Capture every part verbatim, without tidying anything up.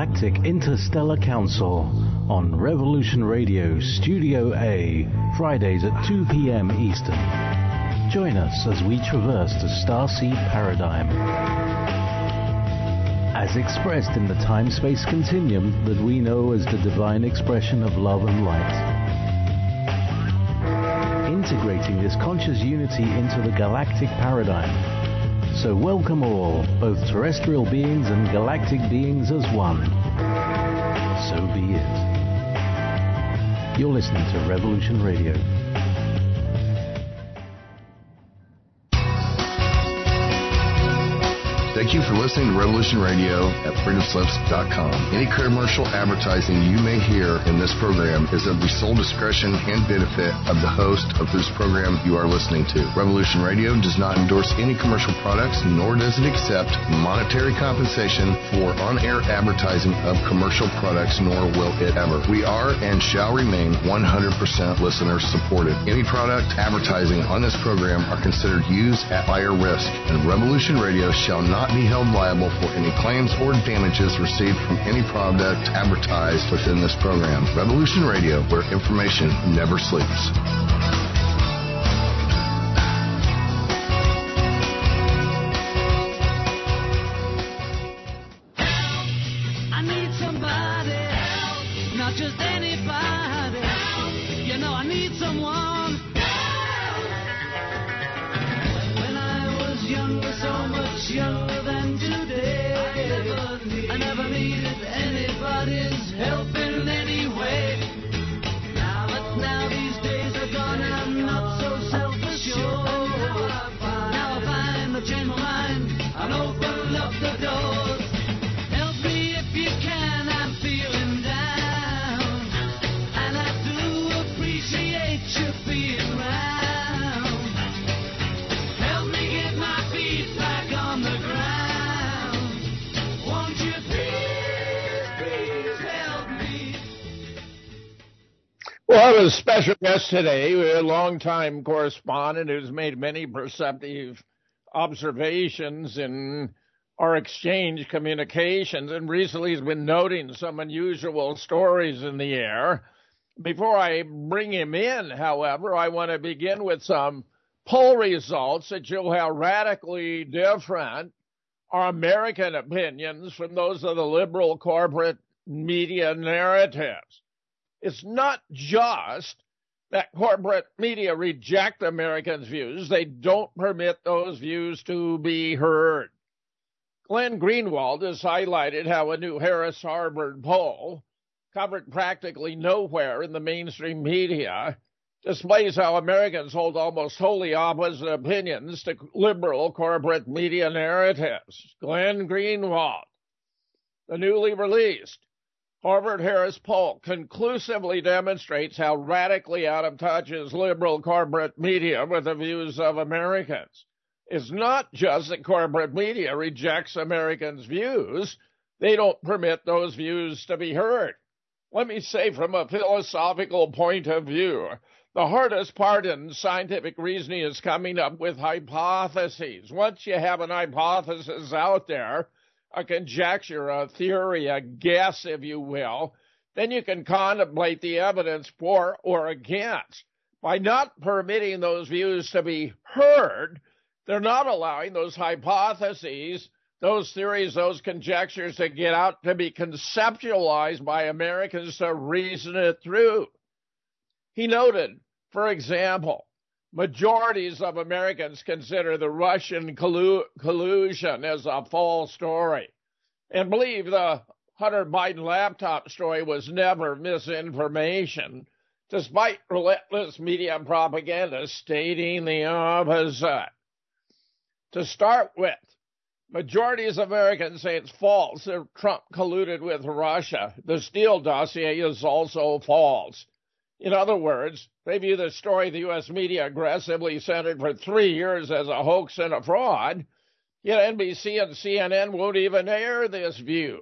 Galactic Interstellar Council on Revolution Radio Studio A, Fridays at two p.m. Eastern. Join us as we traverse the starseed paradigm, as expressed in the time-space continuum that we know as the divine expression of love and light. Integrating this conscious unity into the galactic paradigm. So welcome all, both terrestrial beings and galactic beings as one. So be it. You're listening to Revolution Radio. Thank you for listening to Revolution Radio at freedom slips dot com. Any commercial advertising you may hear in this program is of the sole discretion and benefit of the host of whose program you are listening to. Revolution Radio does not endorse any commercial products, nor does it accept monetary compensation for on-air advertising of commercial products, nor will it ever. We are and shall remain one hundred percent listener supported. Any product advertising on this program are considered used at buyer risk, and Revolution Radio shall not be held liable for any claims or damages received from any product advertised within this program. Revolution Radio, where information never sleeps. I need somebody help, not just anybody help. You know I need someone help. When I was younger, so much younger. I never needed anybody's help in any way. Now, but now these days are gone and I'm not so self-assured. Now I find I've changed my mind and opened up the doors. Help me if you can, I'm feeling down. And I do appreciate you being around. Help me get my feet back on the ground. Well, I have a special guest today, a longtime correspondent who's made many perceptive observations in our exchange communications, and recently has been noting some unusual stories in the air. Before I bring him in, however, I want to begin with some poll results that show how radically different are American opinions from those of the liberal corporate media narratives. It's not just that corporate media reject Americans' views. They don't permit those views to be heard. Glenn Greenwald has highlighted how a new Harris-Harvard poll, covered practically nowhere in the mainstream media, displays how Americans hold almost wholly opposite opinions to liberal corporate media narratives. Glenn Greenwald, the newly released Harvard-Harris poll conclusively demonstrates how radically out of touch is liberal corporate media with the views of Americans. It's not just that corporate media rejects Americans' views. They don't permit those views to be heard. Let me say from a philosophical point of view, the hardest part in scientific reasoning is coming up with hypotheses. Once you have an hypothesis out there, a conjecture, a theory, a guess, if you will, then you can contemplate the evidence for or against. By not permitting those views to be heard, they're not allowing those hypotheses, those theories, those conjectures to get out to be conceptualized by Americans to reason it through. He noted, for example, majorities of Americans consider the Russian collu- collusion as a false story and believe the Hunter Biden laptop story was never misinformation, despite relentless media propaganda stating the opposite. To start with, majorities of Americans say it's false that Trump colluded with Russia. The Steele dossier is also false. In other words, they view the story the U S media aggressively centered for three years as a hoax and a fraud, yet N B C and C N N won't even air this view.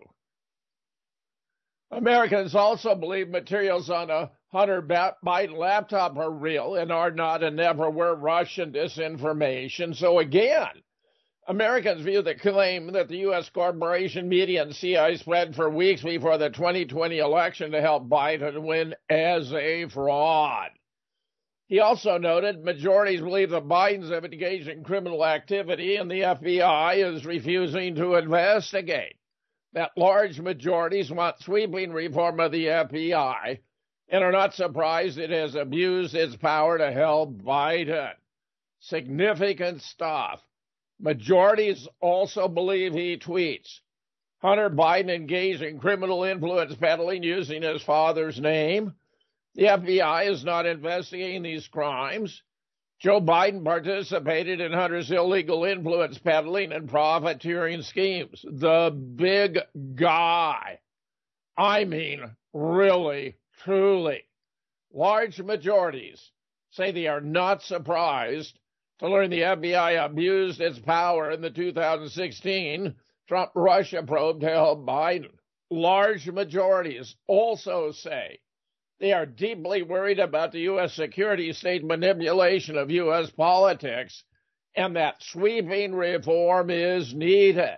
Americans also believe materials on a Hunter Biden laptop are real and are not and never were Russian disinformation. So again, Americans view the claim that the U S corporation media and C I A spread for weeks before the twenty twenty election to help Biden win as a fraud. He also noted majorities believe that Bidens have engaged in criminal activity and the F B I is refusing to investigate. That large majorities want sweeping reform of the F B I and are not surprised it has abused its power to help Biden. Significant stuff. Majorities also believe he tweets, Hunter Biden engaged in criminal influence peddling using his father's name. The F B I is not investigating these crimes. Joe Biden participated in Hunter's illegal influence peddling and profiteering schemes. The big guy. I mean, really, truly. Large majorities say they are not surprised to learn the F B I abused its power in the two thousand sixteen Trump-Russia probe to help Biden. Large majorities also say they are deeply worried about the U S security state manipulation of U S politics and that sweeping reform is needed.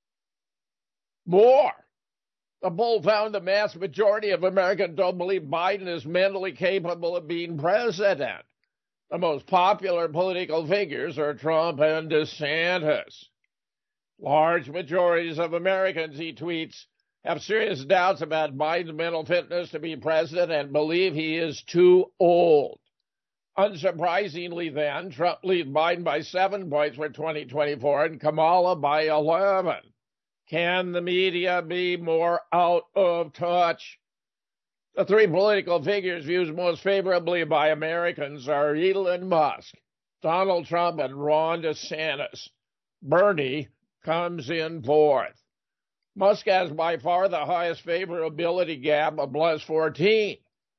More. The poll found the mass majority of Americans don't believe Biden is mentally capable of being president. The most popular political figures are Trump and DeSantis. Large majorities of Americans, he tweets, have serious doubts about Biden's mental fitness to be president and believe he is too old. Unsurprisingly, then, Trump leads Biden by seven points for twenty twenty-four and Kamala by eleven. Can the media be more out of touch? The three political figures viewed most favorably by Americans are Elon Musk, Donald Trump, and Ron DeSantis. Bernie comes in fourth. Musk has by far the highest favorability gap of plus fourteen.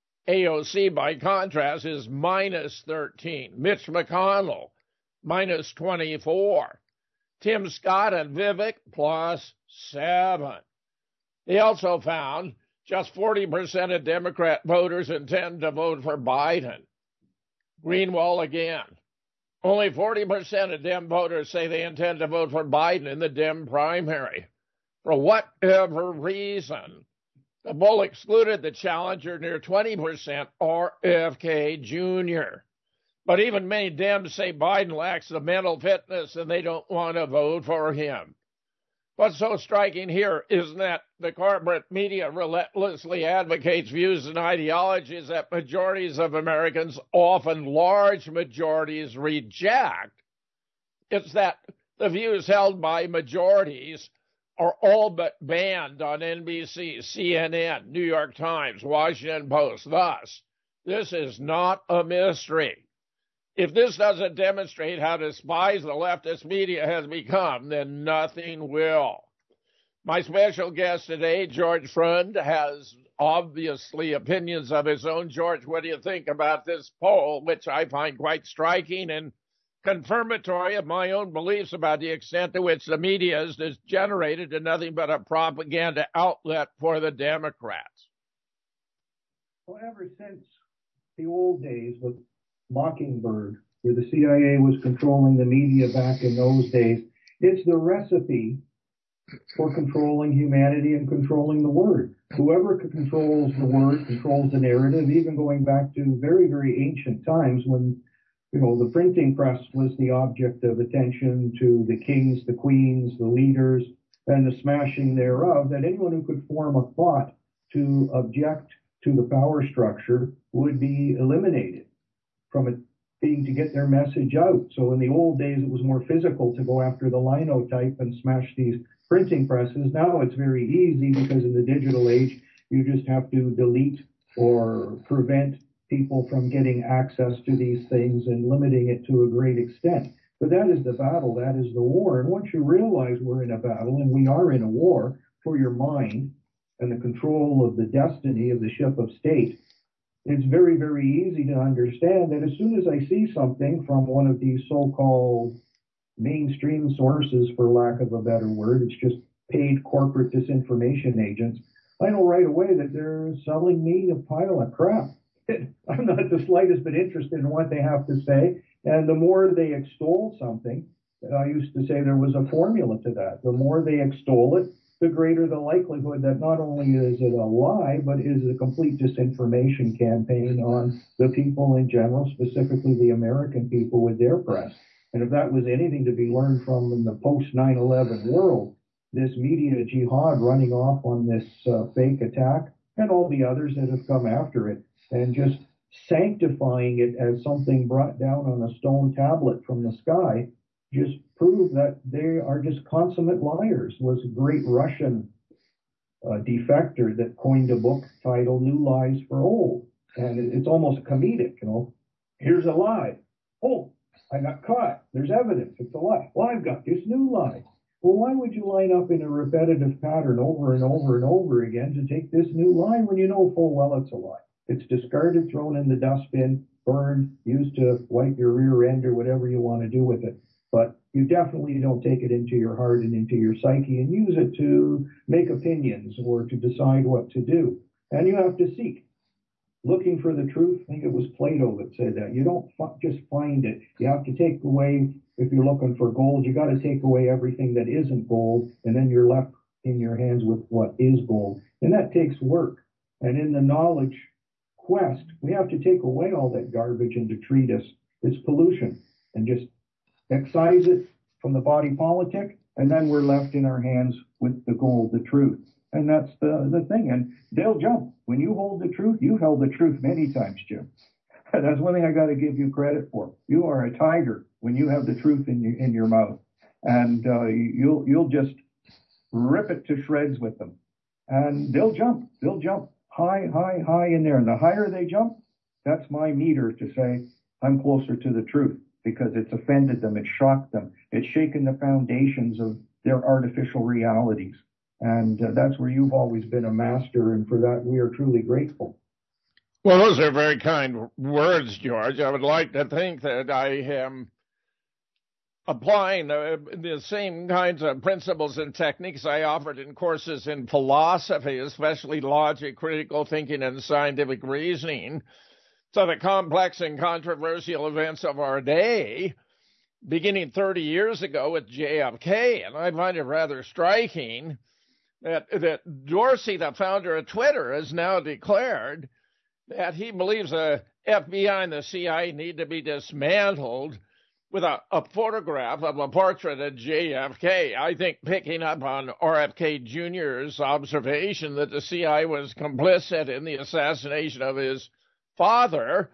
A O C, by contrast, is minus thirteen. Mitch McConnell, minus twenty-four. Tim Scott and Vivek, plus seven. They also found just forty percent of Democrat voters intend to vote for Biden. Greenwald again. Only forty percent of Dem voters say they intend to vote for Biden in the Dem primary. For whatever reason, the poll excluded the challenger near twenty percent, R F K Junior But even many Dems say Biden lacks the mental fitness and they don't want to vote for him. What's so striking here is that the corporate media relentlessly advocates views and ideologies that majorities of Americans, often large majorities, reject. It's that the views held by majorities are all but banned on N B C, C N N, New York Times, Washington Post. Thus, this is not a mystery. If this doesn't demonstrate how despised the leftist media has become, then nothing will. My special guest today, George Freund, has obviously opinions of his own. George, what do you think about this poll, which I find quite striking and confirmatory of my own beliefs about the extent to which the media is degenerated to nothing but a propaganda outlet for the Democrats? Well, ever since the old days with Mockingbird, where the C I A was controlling the media back in those days, it's the recipe for controlling humanity and controlling the word. Whoever controls the word controls the narrative, even going back to very, very ancient times when, you know, the printing press was the object of attention to the kings, the queens, the leaders, and the smashing thereof, that anyone who could form a thought to object to the power structure would be eliminated from it being to get their message out. So in the old days, it was more physical to go after the linotype and smash these printing presses. Now it's very easy because in the digital age, you just have to delete or prevent people from getting access to these things and limiting it to a great extent. But that is the battle, that is the war. And once you realize we're in a battle and we are in a war for your mind and the control of the destiny of the ship of state, it's very, very easy to understand that as soon as I see something from one of these so-called mainstream sources, for lack of a better word, it's just paid corporate disinformation agents, I know right away that they're selling me a pile of crap. I'm not the slightest bit interested in what they have to say. And the more they extol something, I used to say there was a formula to that. The more they extol it, the greater the likelihood that not only is it a lie, but is a complete disinformation campaign on the people in general, specifically the American people with their press. And if that was anything to be learned from in the post nine eleven world, this media jihad running off on this uh, fake attack and all the others that have come after it, and just sanctifying it as something brought down on a stone tablet from the sky, just prove that they are just consummate liars. Was a great Russian uh, defector that coined a book titled New Lies for Old. And it, it's almost comedic, you know. Here's a lie. Oh, I got caught. There's evidence. It's a lie. Well, I've got this new lie. Well, why would you line up in a repetitive pattern over and over and over again to take this new lie when you know full well it's a lie? It's discarded, thrown in the dustbin, burned, used to wipe your rear end or whatever you want to do with it. But you definitely don't take it into your heart and into your psyche and use it to make opinions or to decide what to do. And you have to seek. Looking for the truth, I think it was Plato that said that. You don't f- just find it. You have to take away, if you're looking for gold, you got to take away everything that isn't gold, and then you're left in your hands with what is gold. And that takes work. And in the knowledge quest, we have to take away all that garbage and to treat us. It's pollution. And just excise it from the body politic, and then we're left in our hands with the gold, the truth. And that's the, the thing. And they'll jump. When you hold the truth, you've held the truth many times, Jim. That's one thing I got to give you credit for. You are a tiger when you have the truth in your, in your mouth. And uh, you'll, you'll just rip it to shreds with them. And they'll jump. They'll jump high, high, high in there. And the higher they jump, that's my meter to say I'm closer to the truth, because it's offended them, it's shocked them, it's shaken the foundations of their artificial realities. And uh, that's where you've always been a master, and for that we are truly grateful. Well, those are very kind words, George. I would like to think that I am applying uh, the same kinds of principles and techniques I offered in courses in philosophy, especially logic, critical thinking, and scientific reasoning, to the complex and controversial events of our day, beginning thirty years ago with J F K. And I find it rather striking that, that Dorsey, the founder of Twitter, has now declared that he believes the F B I and the C I A need to be dismantled, with a, a photograph of a portrait of J F K. I think picking up on R F K Junior's observation that the C I A was complicit in the assassination of his father,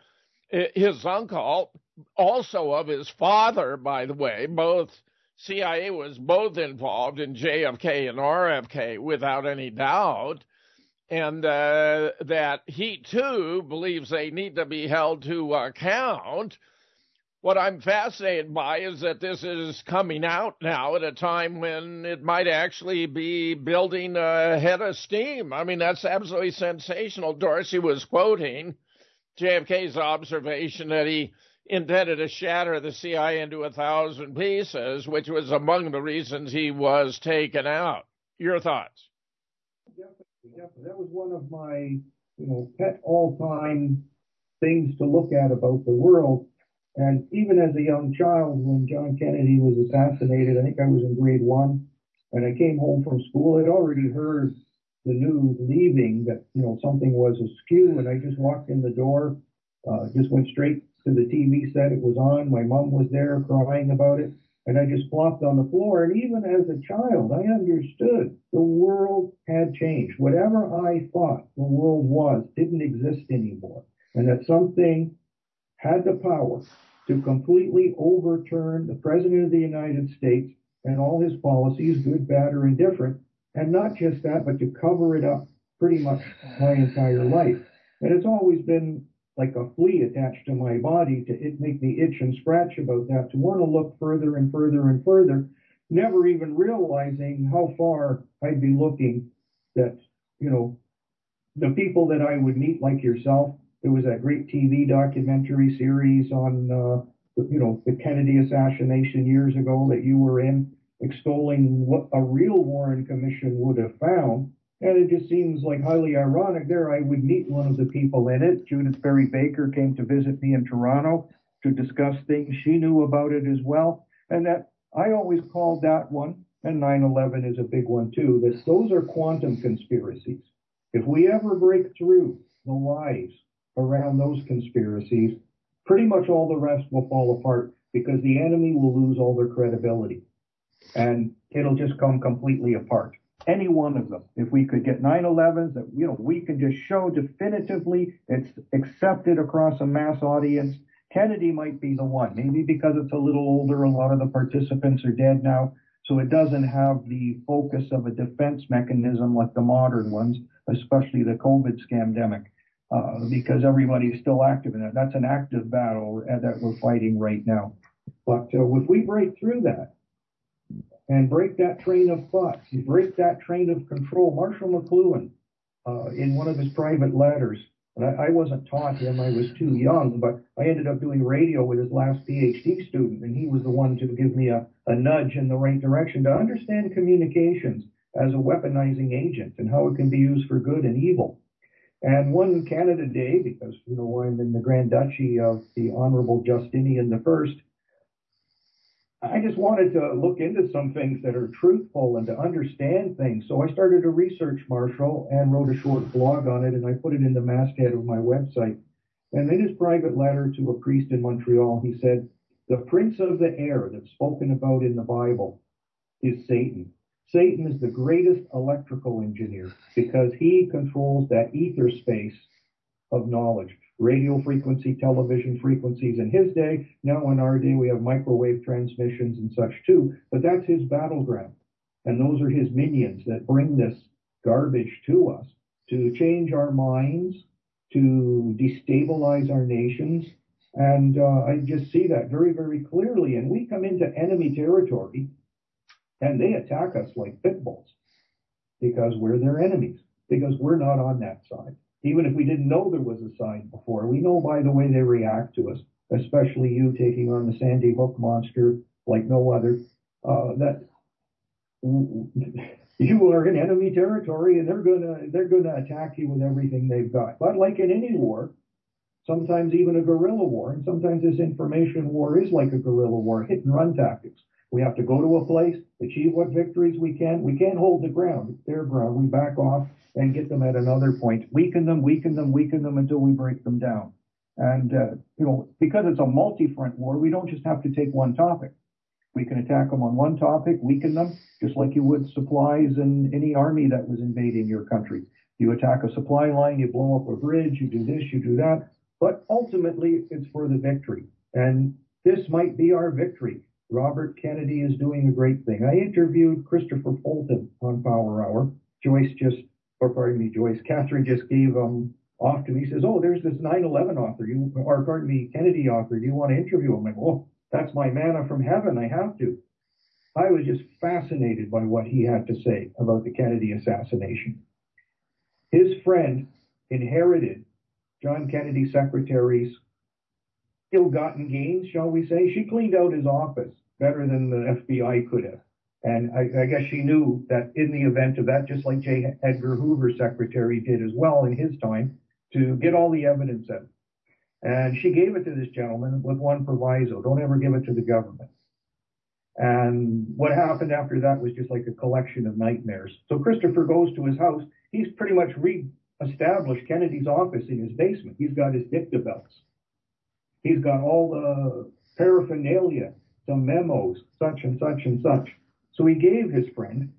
his uncle, also of his father, by the way. Both C I A was both involved in J F K and R F K without any doubt, and uh, that he too believes they need to be held to account. What I'm fascinated by is that this is coming out now at a time when it might actually be building a head of steam. I mean, that's absolutely sensational. Dorsey was quoting J F K's observation that he intended to shatter the C I A into a thousand pieces, which was among the reasons he was taken out. Your thoughts? Definitely, definitely. That was one of my, you know, pet all-time things to look at about the world. And even as a young child, when John Kennedy was assassinated, I think I was in grade one, and I came home from school, I'd already heard the news leaving that, you know, something was askew, and I just walked in the door, uh, just went straight to the T V set. It was on. My mom was there crying about it, and I just flopped on the floor. And even as a child, I understood the world had changed. Whatever I thought the world was didn't exist anymore, and that something had the power to completely overturn the President of the United States and all his policies, good, bad, or indifferent. And not just that, but to cover it up pretty much my entire life. And it's always been like a flea attached to my body to it make me itch and scratch about that, to want to look further and further and further, never even realizing how far I'd be looking. That, you know, the people that I would meet, like yourself, there was that great T V documentary series on, uh, you know, the Kennedy assassination years ago that you were in, extolling what a real Warren Commission would have found. And it just seems like highly ironic there. I would meet one of the people in it. Judith Berry Baker came to visit me in Toronto to discuss things. She knew about it as well. And that I always called that one, and nine eleven is a big one too, that those are quantum conspiracies. If we ever break through the lies around those conspiracies, pretty much all the rest will fall apart because the enemy will lose all their credibility and it'll just come completely apart. Any one of them. If we could get nine elevens that, you know, we can just show definitively it's accepted across a mass audience, Kennedy might be the one. Maybe because it's a little older, a lot of the participants are dead now, so it doesn't have the focus of a defense mechanism like the modern ones, especially the COVID scamdemic, uh, because everybody's still active in it. That's an active battle that we're fighting right now. But uh, if we break through that and break that train of thought, break that train of control, Marshall McLuhan, uh, in one of his private letters, and I, I wasn't taught him, I was too young, but I ended up doing radio with his last PhD student, and he was the one to give me a, a nudge in the right direction to understand communications as a weaponizing agent and how it can be used for good and evil. And one Canada Day, because, you know, I'm in the Grand Duchy of the Honorable Justinian the First, I just wanted to look into some things that are truthful and to understand things. So I started to research Marshall and wrote a short blog on it, and I put it in the masthead of my website. And in his private letter to a priest in Montreal, he said, the prince of the air that's spoken about in the Bible is Satan. Satan is the greatest electrical engineer because he controls that ether space of knowledge. Radio frequency, television frequencies in his day. Now in our day, we have microwave transmissions and such too, but that's his battleground. And those are his minions that bring this garbage to us to change our minds, to destabilize our nations. And uh, I just see that very, very clearly. And we come into enemy territory and they attack us like pit bulls because we're their enemies, because we're not on that side. Even if we didn't know there was a side before, we know by the way they react to us, especially you taking on the Sandy Hook monster like no other, uh, that you are in enemy territory and they're gonna they're gonna attack you with everything they've got. But like in any war, sometimes even a guerrilla war, and sometimes this information war is like a guerrilla war, hit and run tactics. We have to go to a place, achieve what victories we can. We can't hold the ground. It's their ground. We back off and get them at another point. Weaken them, weaken them, weaken them until we break them down. And, uh, you know, because it's a multi-front war, we don't just have to take one topic. We can attack them on one topic, weaken them, just like you would supplies in any army that was invading your country. You attack a supply line, you blow up a bridge, you do this, you do that. But ultimately, it's for the victory. And this might be our victory. Robert Kennedy is doing a great thing. I interviewed Christopher Fulton on Power Hour. Joyce just, or pardon me, Joyce, Catherine just gave um off to me. He says, oh, there's this nine eleven author, you, or pardon me, Kennedy author. Do you want to interview him? I'm like, oh, that's my manna from heaven. I have to. I was just fascinated by what he had to say about the Kennedy assassination. His friend inherited John Kennedy's secretary's ill-gotten gains, shall we say. She cleaned out his office better than the F B I could have. And I, I guess she knew that in the event of that, just like J. Edgar Hoover's secretary did as well in his time, to get all the evidence out. And she gave it to this gentleman with one proviso: don't ever give it to the government. And what happened after that was just like a collection of nightmares. So Christopher goes to his house. He's pretty much re-established Kennedy's office in his basement. He's got his dictabelts. He's got all the paraphernalia, some memos, such and such and such. So he gave his friend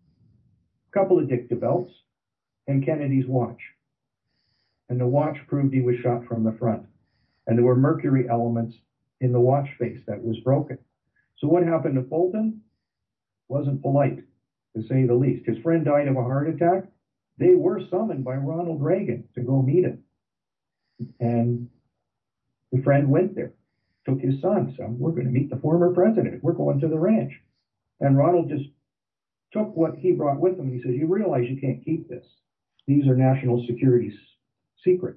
a couple of dictabelts and Kennedy's watch. And the watch proved he was shot from the front. And there were mercury elements in the watch face that was broken. So what happened to Fulton wasn't polite, to say the least. His friend died of a heart attack. They were summoned by Ronald Reagan to go meet him. And the friend went there, took his son. So we're going to meet the former president. We're going to the ranch. And Ronald just took what he brought with him. And he says, you realize you can't keep this. These are national security secrets.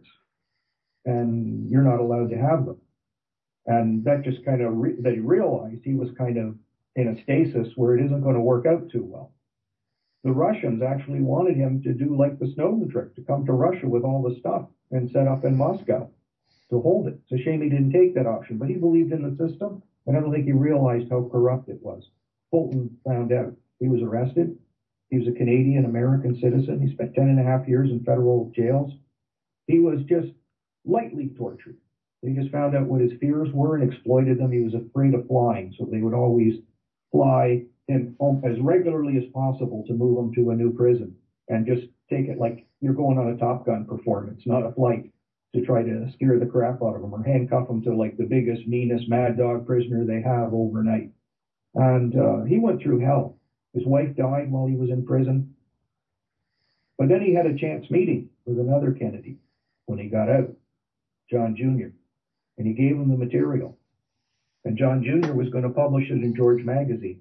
And you're not allowed to have them. And that just kind of, re- that he realized he was kind of in a stasis where it isn't going to work out too well. The Russians actually wanted him to do like the Snowden trick, to come to Russia with all the stuff and set up in Moscow to hold it. It's a shame he didn't take that option, but he believed in the system, and I don't think he realized how corrupt it was. Fulton found out. He was arrested. He was a Canadian-American citizen. He spent ten and a half years in federal jails. He was just lightly tortured. They just found out what his fears were and exploited them. He was afraid of flying, so they would always fly him home as regularly as possible to move him to a new prison and just take it like you're going on a Top Gun performance, not a flight, to try to scare the crap out of him or handcuff him to like the biggest, meanest mad dog prisoner they have overnight. And uh, he went through hell. His wife died while he was in prison. But then he had a chance meeting with another Kennedy when he got out, John Junior And he gave him the material. And John Junior was going to publish it in George Magazine.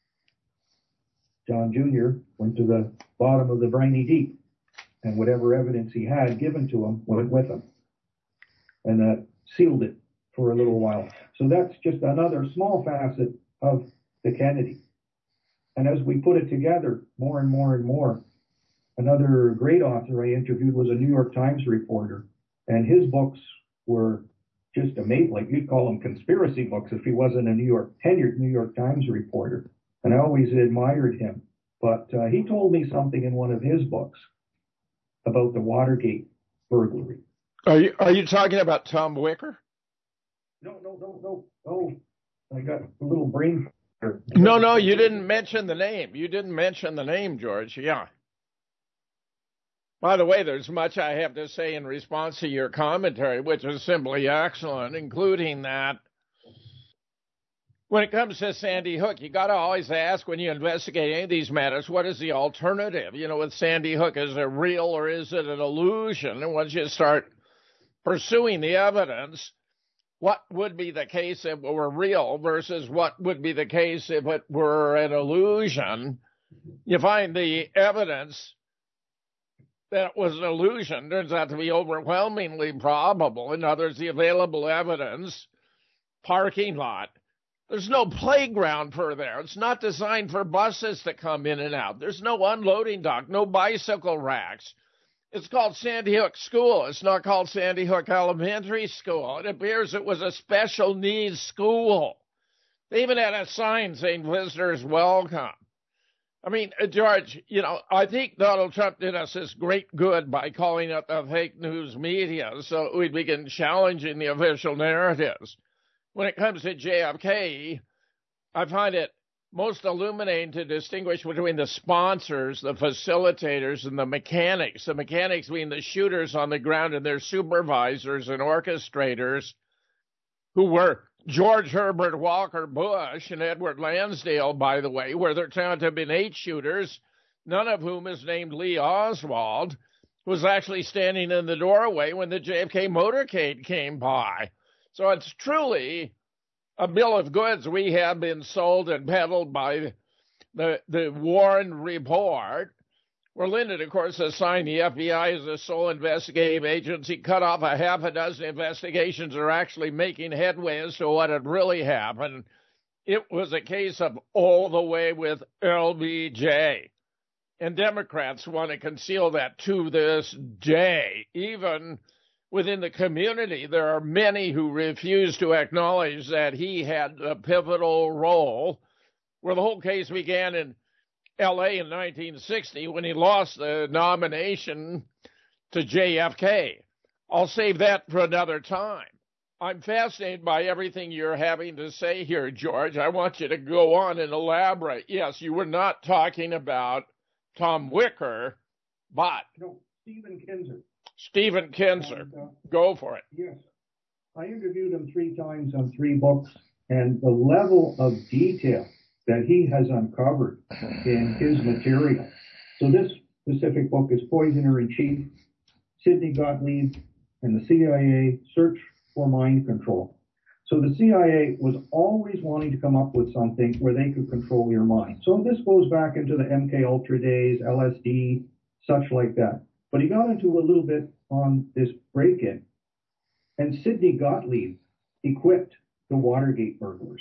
John Junior went to the bottom of the briny deep, and whatever evidence he had given to him went with him. And that sealed it for a little while. So that's just another small facet of the Kennedy. And as we put it together more and more and more, another great author I interviewed was a New York Times reporter, and his books were just amazing. Like you'd call them conspiracy books if he wasn't a New York tenured New York Times reporter. And I always admired him. But uh, he told me something in one of his books about the Watergate burglary. Are you are you talking about Tom Wicker? No, no, no, no. Oh, I got a little brain. No, no, you didn't mention the name. You didn't mention the name, George. Yeah. By the way, there's much I have to say in response to your commentary, which is simply excellent, including that when it comes to Sandy Hook, you got to always ask when you investigate any of these matters, what is the alternative? You know, with Sandy Hook, is it real or is it an illusion? And once you start pursuing the evidence, what would be the case if it were real versus what would be the case if it were an illusion? You find the evidence that it was an illusion turns out to be overwhelmingly probable. In other words, the available evidence, parking lot. There's no playground for there. It's not designed for buses to come in and out. There's no unloading dock, no bicycle racks. It's called Sandy Hook School. It's not called Sandy Hook Elementary School. It appears it was a special needs school. They even had a sign saying visitors welcome. I mean, George, you know, I think Donald Trump did us this great good by calling out the fake news media so we begin challenging the official narratives. When it comes to J F K, I find it most illuminating to distinguish between the sponsors, the facilitators, and the mechanics. The mechanics being the shooters on the ground and their supervisors and orchestrators, who were George Herbert Walker Bush and Edward Lansdale, by the way, where there turned out to have been eight shooters, none of whom is named Lee Oswald, was actually standing in the doorway when the J F K motorcade came by. So it's truly a bill of goods we have been sold and peddled by the, the Warren Report, where Lyndon, of course, assigned the F B I as the sole investigative agency, cut off a half a dozen investigations that are actually making headway as to what had really happened. It was a case of all the way with L B J. And Democrats want to conceal that to this day. Even within the community, there are many who refuse to acknowledge that he had a pivotal role, where the whole case began in L A in nineteen sixty when he lost the nomination to J F K. I'll save that for another time. I'm fascinated by everything you're having to say here, George. I want you to go on and elaborate. Yes, you were not talking about Tom Wicker, but... No, Stephen Kinzer. Stephen Kinzer. And, uh, go for it. Yes. I interviewed him three times on three books, and the level of detail that he has uncovered in his material. So this specific book is Poisoner in Chief, Sidney Gottlieb, and the C I A Search for Mind Control. So the C I A was always wanting to come up with something where they could control your mind. So this goes back into the M K Ultra days, L S D, such like that. But he got into a little bit on this break-in. And Sidney Gottlieb equipped the Watergate burglars.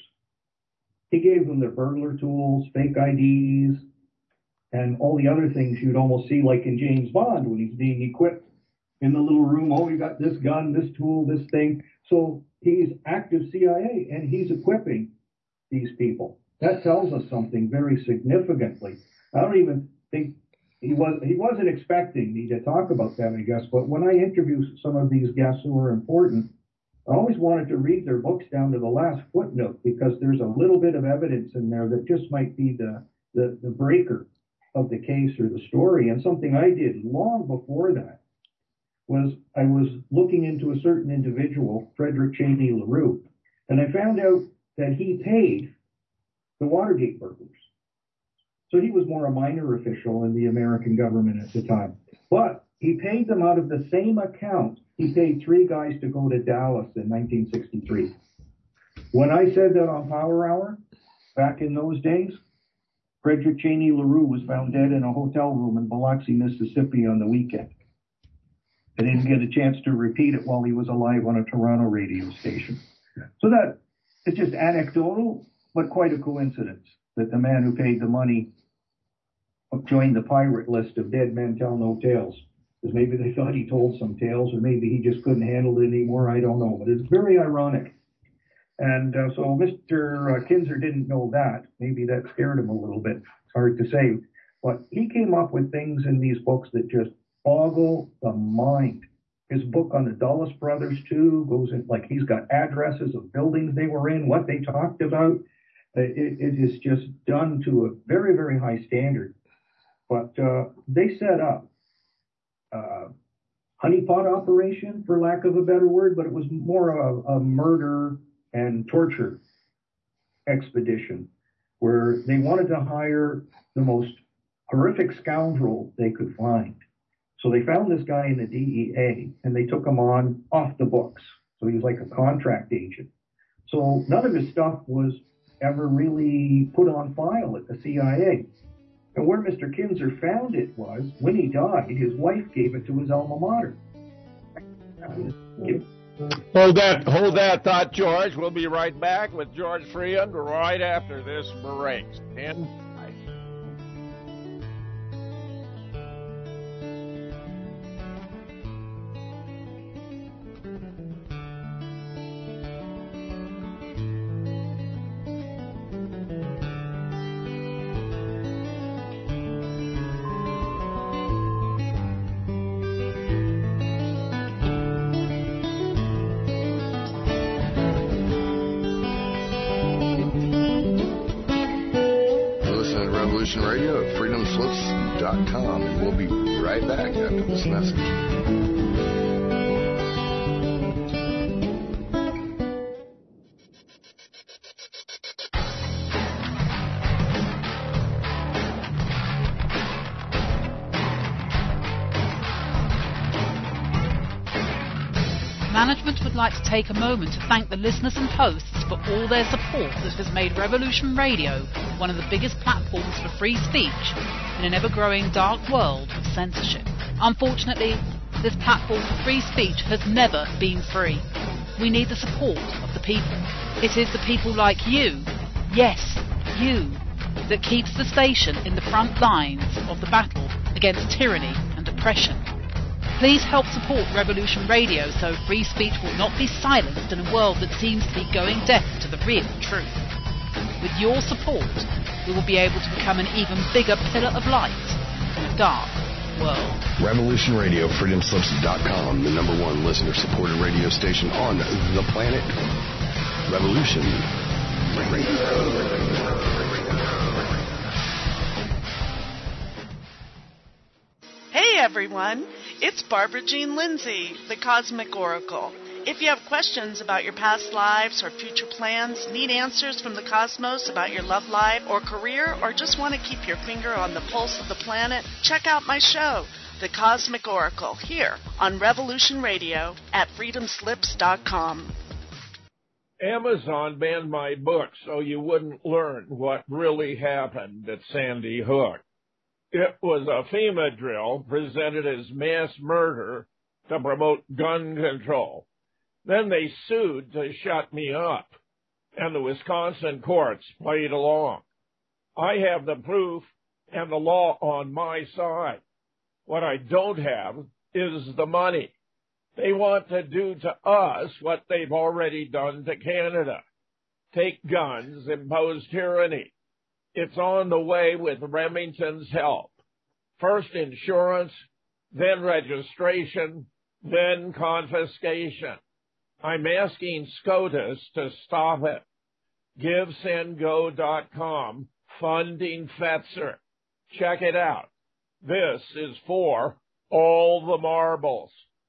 He gave them their burglar tools, fake I Ds, and all the other things you'd almost see like in James Bond when he's being equipped in the little room. Oh, you got this gun, this tool, this thing. So he's active C I A, and he's equipping these people. That tells us something very significantly. I don't even think he was he wasn't expecting me to talk about that, I guess. But when I interview some of these guests who are important, I always wanted to read their books down to the last footnote, because there's a little bit of evidence in there that just might be the the, the breaker of the case or the story. And something I did long before that was I was looking into a certain individual, Frederick Cheney LaRue, and I found out that he paid the Watergate burglars. So he was more a minor official in the American government at the time. But he paid them out of the same account he paid three guys to go to Dallas in nineteen sixty-three. When I said that on Power Hour, back in those days, Frederick Cheney LaRue was found dead in a hotel room in Biloxi, Mississippi on the weekend. I didn't get a chance to repeat it while he was alive on a Toronto radio station. So that is just anecdotal, but quite a coincidence that the man who paid the money joined the pirate list of dead men tell no tales. Because maybe they thought he told some tales, or maybe he just couldn't handle it anymore. I don't know, but it's very ironic. And uh, so Mister Kinzer didn't know that. Maybe that scared him a little bit. It's hard to say. But he came up with things in these books that just boggle the mind. His book on the Dulles brothers, too, goes in, like, he's got addresses of buildings they were in, what they talked about. It, it is just done to a very, very high standard. But uh, they set up a honeypot operation, for lack of a better word, but it was more a, a murder and torture expedition where they wanted to hire the most horrific scoundrel they could find. So they found this guy in the D E A, and they took him on off the books. So he was like a contract agent. So none of his stuff was ever really put on file at the C I A. And where Mister Kinzer found it was, when he died, his wife gave it to his alma mater. Hold that, hold that thought, George. We'll be right back with George Freund right after this break. And Radio at freedom slips dot com, and we'll be right back after this message. Management would like to take a moment to thank the listeners and hosts for all their support that has made Revolution Radio one of the biggest platforms for free speech in an ever-growing dark world of censorship. Unfortunately, this platform for free speech has never been free. We need the support of the people. It is the people like you, yes, you, that keeps the station in the front lines of the battle against tyranny and oppression. Please help support Revolution Radio so free speech will not be silenced in a world that seems to be going deaf to the real truth. With your support, we will be able to become an even bigger pillar of light in a dark world. Revolution Radio, freedom slips dot com, the number one listener-supported radio station on the planet. Revolution Radio. Hey everyone, it's Barbara Jean Lindsay, the Cosmic Oracle. If you have questions about your past lives or future plans, need answers from the cosmos about your love life or career, or just want to keep your finger on the pulse of the planet, check out my show, The Cosmic Oracle, here on Revolution Radio at freedom slips dot com. Amazon banned my book so you wouldn't learn what really happened at Sandy Hook. It was a FEMA drill presented as mass murder to promote gun control. Then they sued to shut me up, and the Wisconsin courts played along. I have the proof and the law on my side. What I don't have is the money. They want to do to us what they've already done to Canada. take guns, impose tyranny. It's on the way with Remington's help. First insurance, then registration, then confiscation. I'm asking SCOTUS to stop it. Give Send Go dot com, funding Fetzer. Check it out. This is for all the marbles.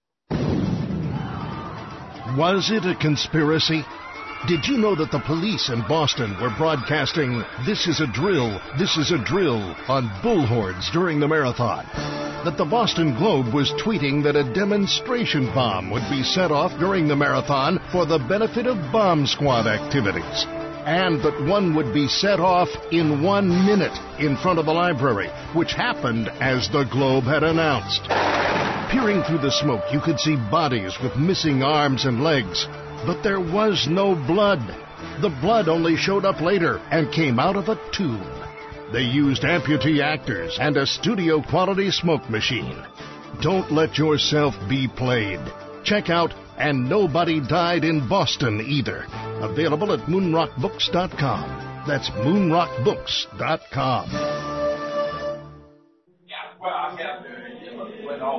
Was it a conspiracy? Did you know that the police in Boston were broadcasting, "This is a drill, this is a drill," on bullhorns during the marathon? That the Boston Globe was tweeting that a demonstration bomb would be set off during the marathon for the benefit of bomb squad activities? And that one would be set off in one minute in front of the library, which happened as the Globe had announced. Peering through the smoke, you could see bodies with missing arms and legs. But there was no blood. The blood only showed up later and came out of a tube. They used amputee actors and a studio-quality smoke machine. Don't let yourself be played. Check out And Nobody Died in Boston Either. Available at moon rock books dot com. That's moon rock books dot com. Yeah, well, I have to. Went off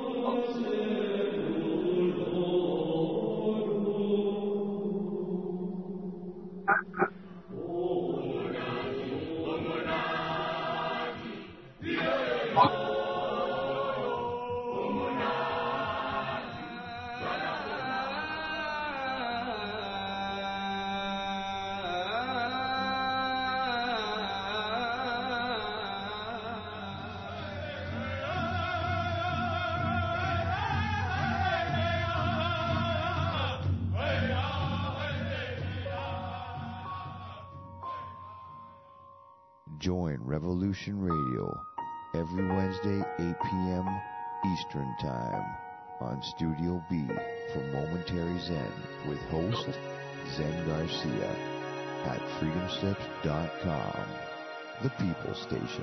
Join Revolution Radio every Wednesday, eight p.m. Eastern Time on Studio B for Momentary Zen with host Zen Garcia at freedom slips dot com, the People Station.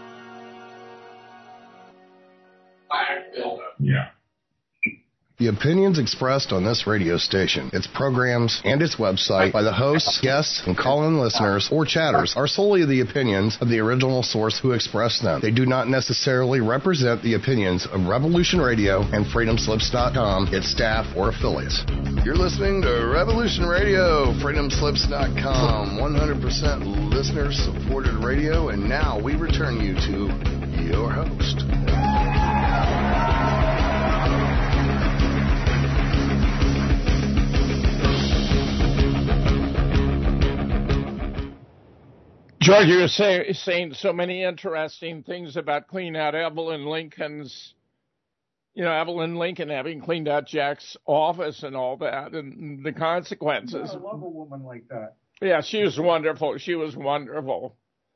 Yeah. The opinions expressed on this radio station, its programs, and its website by the hosts, guests, and call-in listeners or chatters are solely the opinions of the original source who expressed them. They do not necessarily represent the opinions of Revolution Radio and freedom slips dot com, its staff, or affiliates. You're listening to Revolution Radio, freedom slips dot com, one hundred percent listener-supported radio, and now we return you to your host. George, you were say, saying so many interesting things about cleaning out Evelyn Lincoln's, you know, Evelyn Lincoln having cleaned out Jack's office and all that, and the consequences. Yeah, I love a woman like that. Yeah, she was wonderful. She was wonderful.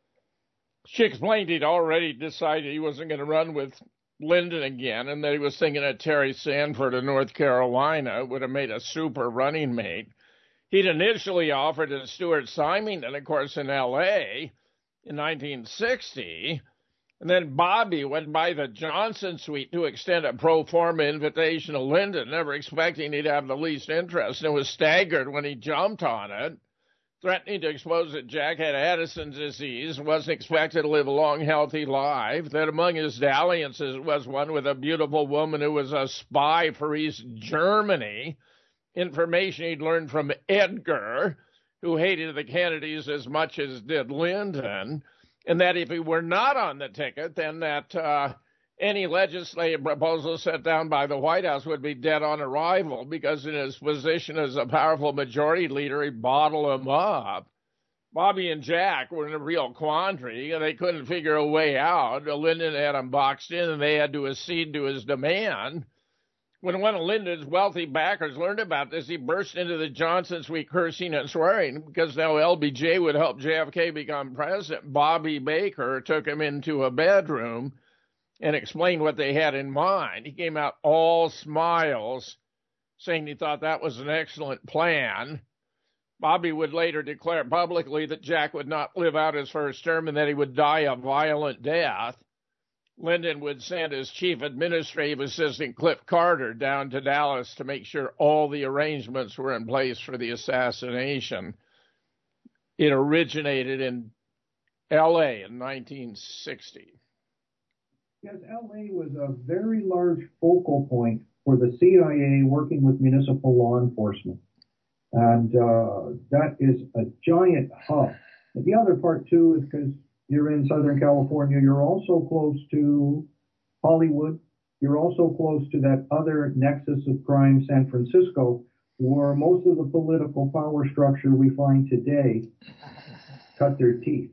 She explained he'd already decided he wasn't going to run with Lyndon again, and that he was thinking of Terry Sanford of North Carolina. Would have made a super running mate. He'd initially offered to Stuart Symington, of course, in L A in nineteen sixty, and then Bobby went by the Johnson suite to extend a pro forma invitation to Lyndon, never expecting he'd have the least interest, and was staggered when he jumped on it, threatening to expose that Jack had Addison's disease, wasn't expected to live a long, healthy life, that among his dalliances was one with a beautiful woman who was a spy for East Germany, information he'd learned from Edgar, who hated the Kennedys as much as did Lyndon, and that if he were not on the ticket, then that uh, any legislative proposal set down by the White House would be dead on arrival, because in his position as a powerful majority leader, he'd bottle him up. Bobby and Jack were in a real quandary, and they couldn't figure a way out. Lyndon had them boxed in, and they had to accede to his demand. When one of Lyndon's wealthy backers learned about this, he burst into the Johnson suite cursing and swearing, because now L B J would help J F K become president. Bobby Baker took him into a bedroom and explained what they had in mind. He came out all smiles, saying he thought that was an excellent plan. Bobby would later declare publicly that Jack would not live out his first term and that he would die a violent death. Lyndon would send his chief administrative assistant, Cliff Carter, down to Dallas to make sure all the arrangements were in place for the assassination. it originated in L A in nineteen sixty. Yes, L A was a very large focal point for the C I A working with municipal law enforcement. And uh, that is a giant hub. And the other part, too, is because you're in Southern California, you're also close to Hollywood. You're also close to that other nexus of crime, San Francisco, where most of the political power structure we find today cut their teeth.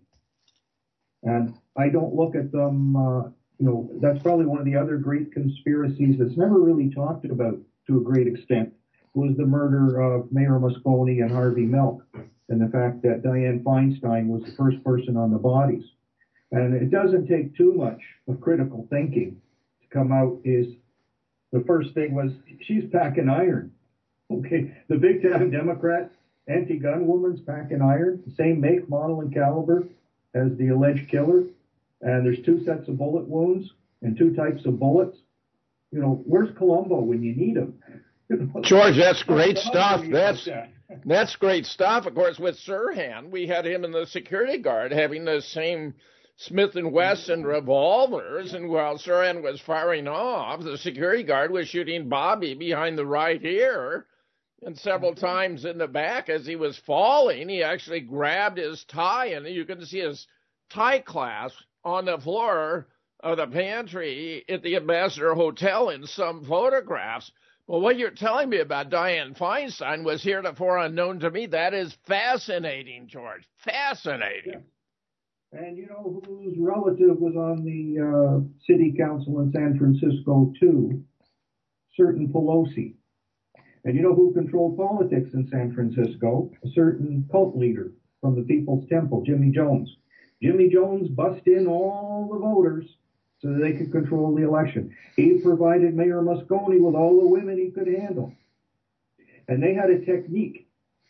And I don't look at them, uh, you know, that's probably one of the other great conspiracies that's never really talked about to a great extent, was the murder of Mayor Moscone and Harvey Milk, and the fact that Dianne Feinstein was the first person on the bodies. And it doesn't take too much of critical thinking to come out is the first thing was she's packing iron. Okay, the big time Democrat anti-gun woman's packing iron, same make, model, and caliber as the alleged killer. And there's two sets of bullet wounds and two types of bullets. You know, where's Columbo when you need him? George, that's great stuff. That's that's great stuff. Of course, with Sirhan, we had him in the security guard having the same Smith and Wesson revolvers, and while Sirhan was firing off, the security guard was shooting Bobby behind the right ear, and several times in the back as he was falling, he actually grabbed his tie, and you can see his tie clasp on the floor of the pantry at the Ambassador Hotel in some photographs. Well, what you're telling me about Dianne Feinstein was heretofore unknown to me. That is fascinating, George. Fascinating. Yeah. And you know whose relative was on the uh, city council in San Francisco, too? Certain Pelosi. And you know who controlled politics in San Francisco? A certain cult leader from the People's Temple, Jimmy Jones. Jimmy Jones bust in all the voters so that they could control the election. He provided Mayor Moscone with all the women he could handle. And they had a technique.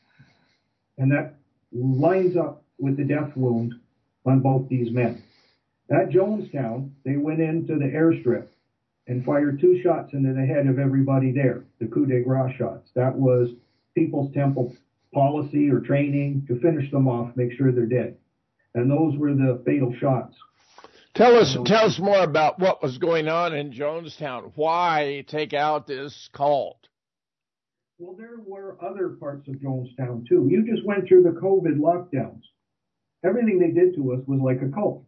And that lines up with the death wound on both these men. At Jonestown, they went into the airstrip and fired two shots into the head of everybody there, the coup de grace shots. That was People's Temple policy or training to finish them off, make sure they're dead. And those were the fatal shots. Tell us, tell us more about what was going on in Jonestown. Why take out this cult? Well, there were other parts of Jonestown, too. You just went through the COVID lockdowns. Everything they did to us was like a cult.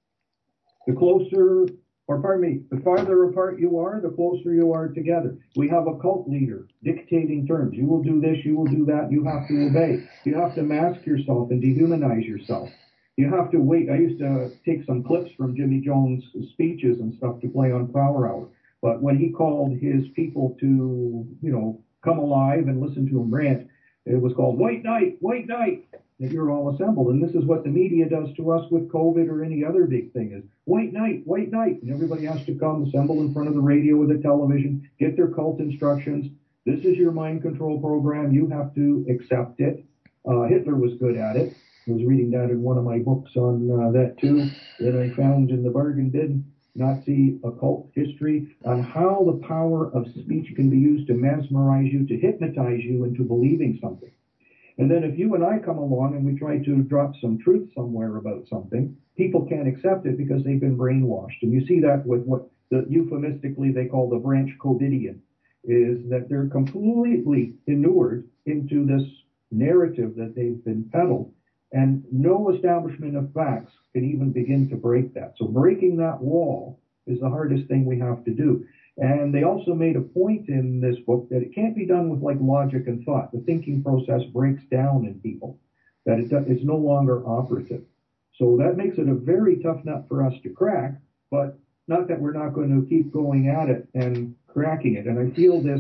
The closer, or pardon me, the farther apart you are, the closer you are together. We have a cult leader dictating terms. You will do this, you will do that, you have to obey. You have to mask yourself and dehumanize yourself. You have to wait. I used to take some clips from Jimmy Jones' speeches and stuff to play on Power Hour. But when he called his people to, you know, come alive and listen to him rant, it was called White Night, White Night, that you're all assembled. And this is what the media does to us with COVID or any other big thing is White Night, White Night. And everybody has to come, assemble in front of the radio or the television, get their cult instructions. This is your mind control program. You have to accept it. Uh, Hitler was good at it. I was reading that in one of my books on uh, that too, that I found in the bargain bin, Nazi occult history, on how the power of speech can be used to mesmerize you, to hypnotize you into believing something. And then if you and I come along and we try to drop some truth somewhere about something, people can't accept it because they've been brainwashed. And you see that with what the, euphemistically they call the branch Covidian, is that they're completely inured into this narrative that they've been peddled. And no establishment of facts can even begin to break that. So breaking that wall is the hardest thing we have to do. And they also made a point in this book that it can't be done with like logic and thought. The thinking process breaks down in people, that it, it's no longer operative. So that makes it a very tough nut for us to crack, but not that we're not going to keep going at it and cracking it. And I feel this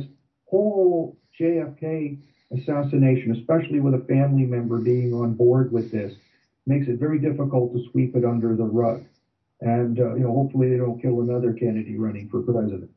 whole J F K assassination, especially with a family member being on board with this, makes it very difficult to sweep it under the rug. And, uh, you know, hopefully they don't kill another Kennedy running for president.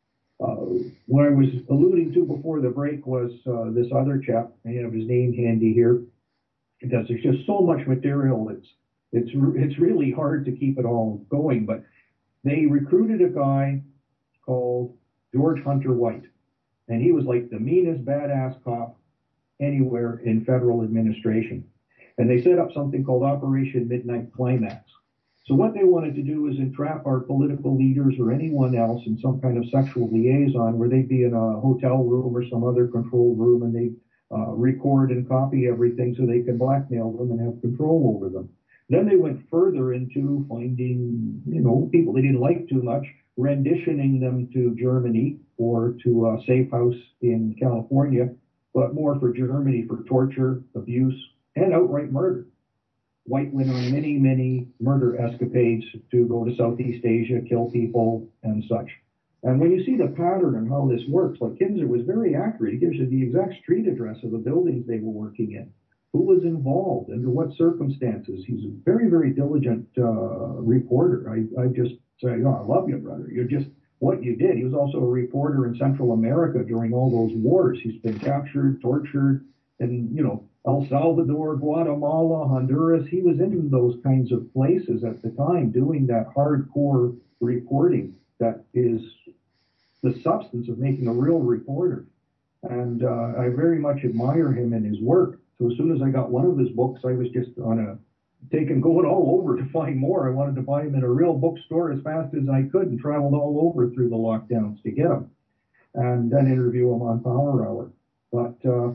Uh, what I was alluding to before the break was uh, this other chap. I have his name handy here, because there's just so much material. It's, it's, it's really hard to keep it all going. But they recruited a guy called George Hunter White, and he was like the meanest badass cop anywhere in federal administration. And they set up something called Operation Midnight Climax. So what they wanted to do is entrap our political leaders or anyone else in some kind of sexual liaison where they'd be in a hotel room or some other controlled room, and they'd uh, record and copy everything so they can blackmail them and have control over them. Then they went further into finding, you know, people they didn't like too much, renditioning them to Germany or to a safe house in California, but more for Germany for torture, abuse, and outright murder. White went on many, many murder escapades to go to Southeast Asia, kill people, and such. And when you see the pattern and how this works, like Kinzer was very accurate. He gives you the exact street address of the buildings they were working in, who was involved, under what circumstances. He's a very, very diligent uh, reporter. I, I just say, oh, I love you, brother. You're just what you did. He was also a reporter in Central America during all those wars. He's been captured, tortured, and, you know, El Salvador, Guatemala, Honduras. He was in those kinds of places at the time doing that hardcore reporting that is the substance of making a real reporter. And uh, I very much admire him and his work. So as soon as I got one of his books, I was just on a taking going all over to find more. I wanted to buy them in a real bookstore as fast as I could and traveled all over through the lockdowns to get them and then interview them on Power Hour. But uh,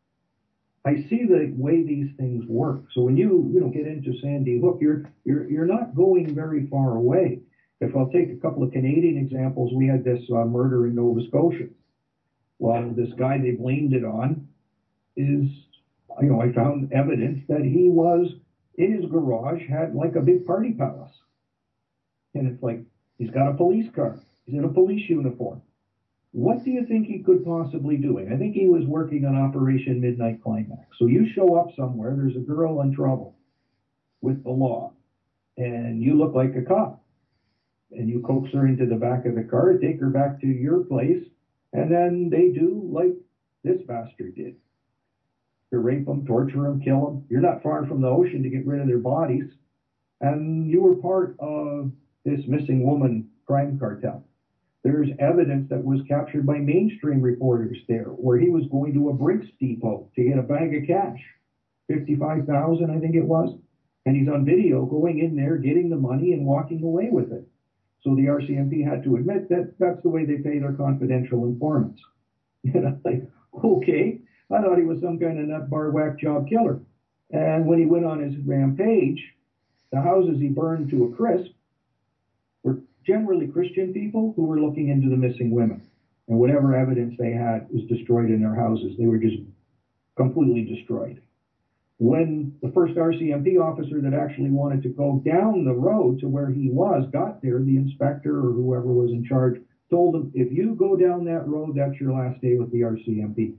I see the way these things work. So when you, you know, get into Sandy Hook, you're, you're, you're not going very far away. If I'll take a couple of Canadian examples, we had this uh, murder in Nova Scotia. Well, this guy they blamed it on is, you know, I found evidence that he was in his garage, had like a big party palace. And it's like, he's got a police car. He's in a police uniform. What do you think he could possibly do? I think he was working on Operation Midnight Climax. So you show up somewhere, there's a girl in trouble with the law, and you look like a cop. And you coax her into the back of the car, take her back to your place, and then they do like this bastard did. You rape them, torture them, kill them. You're not far from the ocean to get rid of their bodies. And you were part of this missing woman crime cartel. There's evidence that was captured by mainstream reporters there, where he was going to a Brinks depot to get a bag of cash, fifty-five thousand dollars, I think it was. And he's on video going in there, getting the money and walking away with it. So the R C M P had to admit that that's the way they pay their confidential informants. You know, like, okay, I thought he was some kind of nut bar whack job killer. And when he went on his rampage, the houses he burned to a crisp were generally Christian people who were looking into the missing women. And whatever evidence they had was destroyed in their houses. They were just completely destroyed. When the first R C M P officer that actually wanted to go down the road to where he was got there, the inspector or whoever was in charge told him, if you go down that road, that's your last day with the R C M P.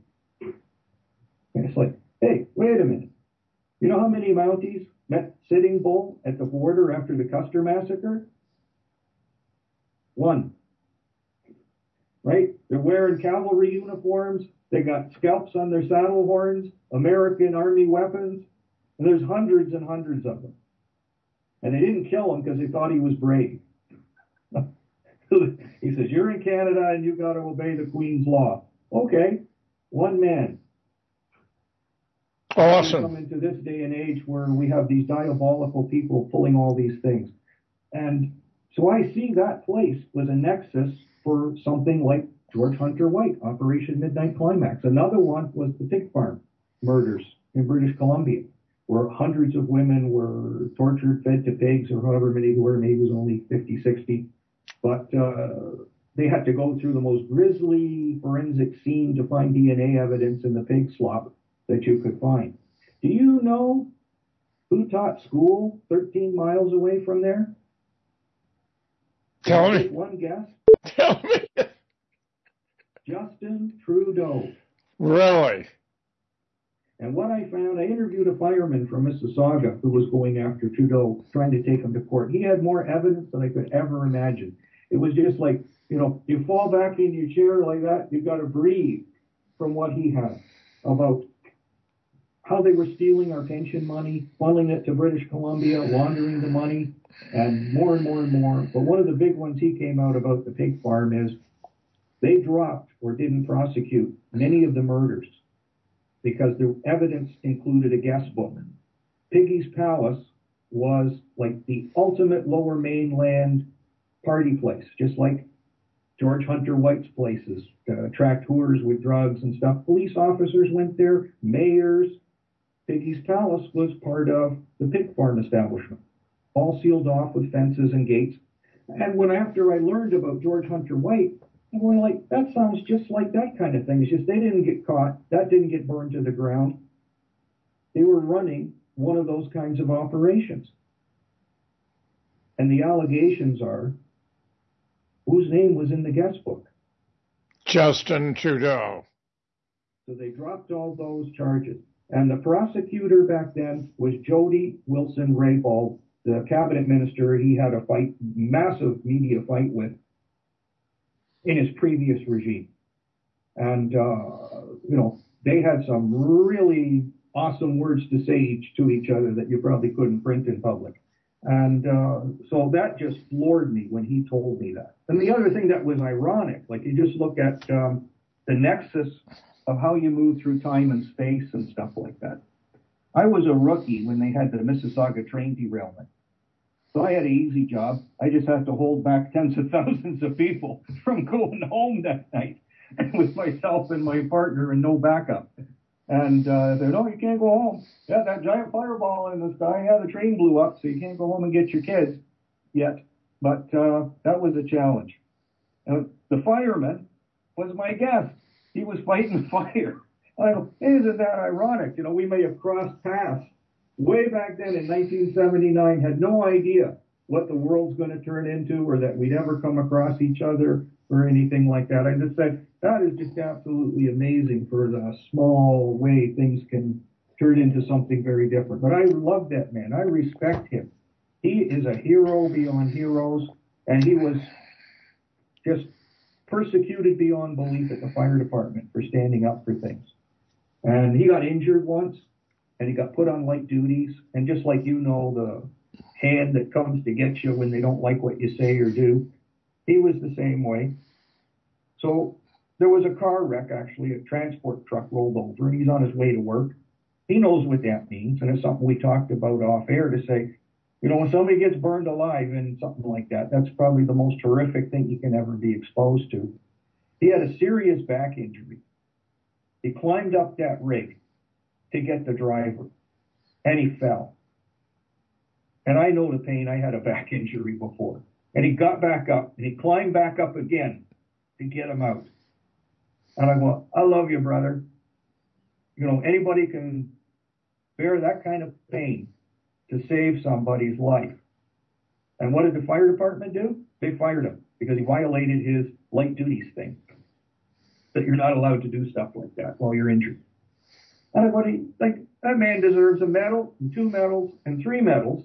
And it's like, hey, wait a minute. You know how many Mounties met Sitting Bull at the border after the Custer massacre? One. Right? They're wearing cavalry uniforms. They got scalps on their saddle horns, American Army weapons, and there's hundreds and hundreds of them. And they didn't kill him because they thought he was brave. He says, you're in Canada and you've got to obey the Queen's law. Okay, one man. Awesome. We come into this day and age where we have these diabolical people pulling all these things. And so I see that place was a nexus for something like George Hunter White, Operation Midnight Climax. Another one was the pig farm murders in British Columbia, where hundreds of women were tortured, fed to pigs, or however many there were. Maybe it was only fifty, sixty. But uh, they had to go through the most grisly forensic scene to find D N A evidence in the pig slop that you could find. Do you know who taught school thirteen miles away from there? Tell me. One guess. Tell me. Justin Trudeau. Really? And what I found, I interviewed a fireman from Mississauga who was going after Trudeau, trying to take him to court. He had more evidence than I could ever imagine. It was just like, you know, you fall back in your chair like that, you've got to breathe from what he had about how they were stealing our pension money, funneling it to British Columbia, laundering the money, and more and more and more. But one of the big ones he came out about the pig farm is they dropped or didn't prosecute many of the murders because the evidence included a guest book. Piggy's Palace was like the ultimate lower mainland party place, just like George Hunter White's places, uh, attract whores with drugs and stuff. Police officers went there, mayors. Piggy's Palace was part of the pig farm establishment, all sealed off with fences and gates. And when after I learned about George Hunter White, I'm going like, that sounds just like that kind of thing. It's just they didn't get caught. That didn't get burned to the ground. They were running one of those kinds of operations. And the allegations are, whose name was in the guest book? Justin Trudeau. So they dropped all those charges. And the prosecutor back then was Jody Wilson-Raybould, the cabinet minister he had a fight, massive media fight with in his previous regime. And, uh, you know, they had some really awesome words to say each, to each other that you probably couldn't print in public. And uh, so that just floored me when he told me that. And the other thing that was ironic, like you just look at um, the nexus of how you move through time and space and stuff like that. I was a rookie when they had the Mississauga train derailment. So I had an easy job. I just had to hold back tens of thousands of people from going home that night with myself and my partner and no backup. And uh, they said, no, you can't go home. Yeah, that giant fireball in the sky. Yeah, the train blew up, so you can't go home and get your kids yet. But uh, that was a challenge. And the fireman was my guest. He was fighting fire. I go, hey, isn't that ironic? You know, we may have crossed paths way back then in nineteen seventy-nine, had no idea what the world's going to turn into or that we'd ever come across each other or anything like that. I just said, that is just absolutely amazing for the small way things can turn into something very different. But I love that man. I respect him. He is a hero beyond heroes, and he was just persecuted beyond belief at the fire department for standing up for things. And he got injured once, and he got put on light duties. And just like you know, the hand that comes to get you when they don't like what you say or do, he was the same way. So there was a car wreck, actually. A transport truck rolled over, and he's on his way to work. He knows what that means, and it's something we talked about off air to say, you know, when somebody gets burned alive in something like that, that's probably the most horrific thing you can ever be exposed to. He had a serious back injury. He climbed up that rig to get the driver, and he fell. And I know the pain. I had a back injury before. And he got back up, and he climbed back up again to get him out. And I go, I love you, brother. You know, anybody can bear that kind of pain to save somebody's life. And what did the fire department do? They fired him because he violated his light duties thing, that you're not allowed to do stuff like that while you're injured. And I go, like, that man deserves a medal, and two medals, and three medals,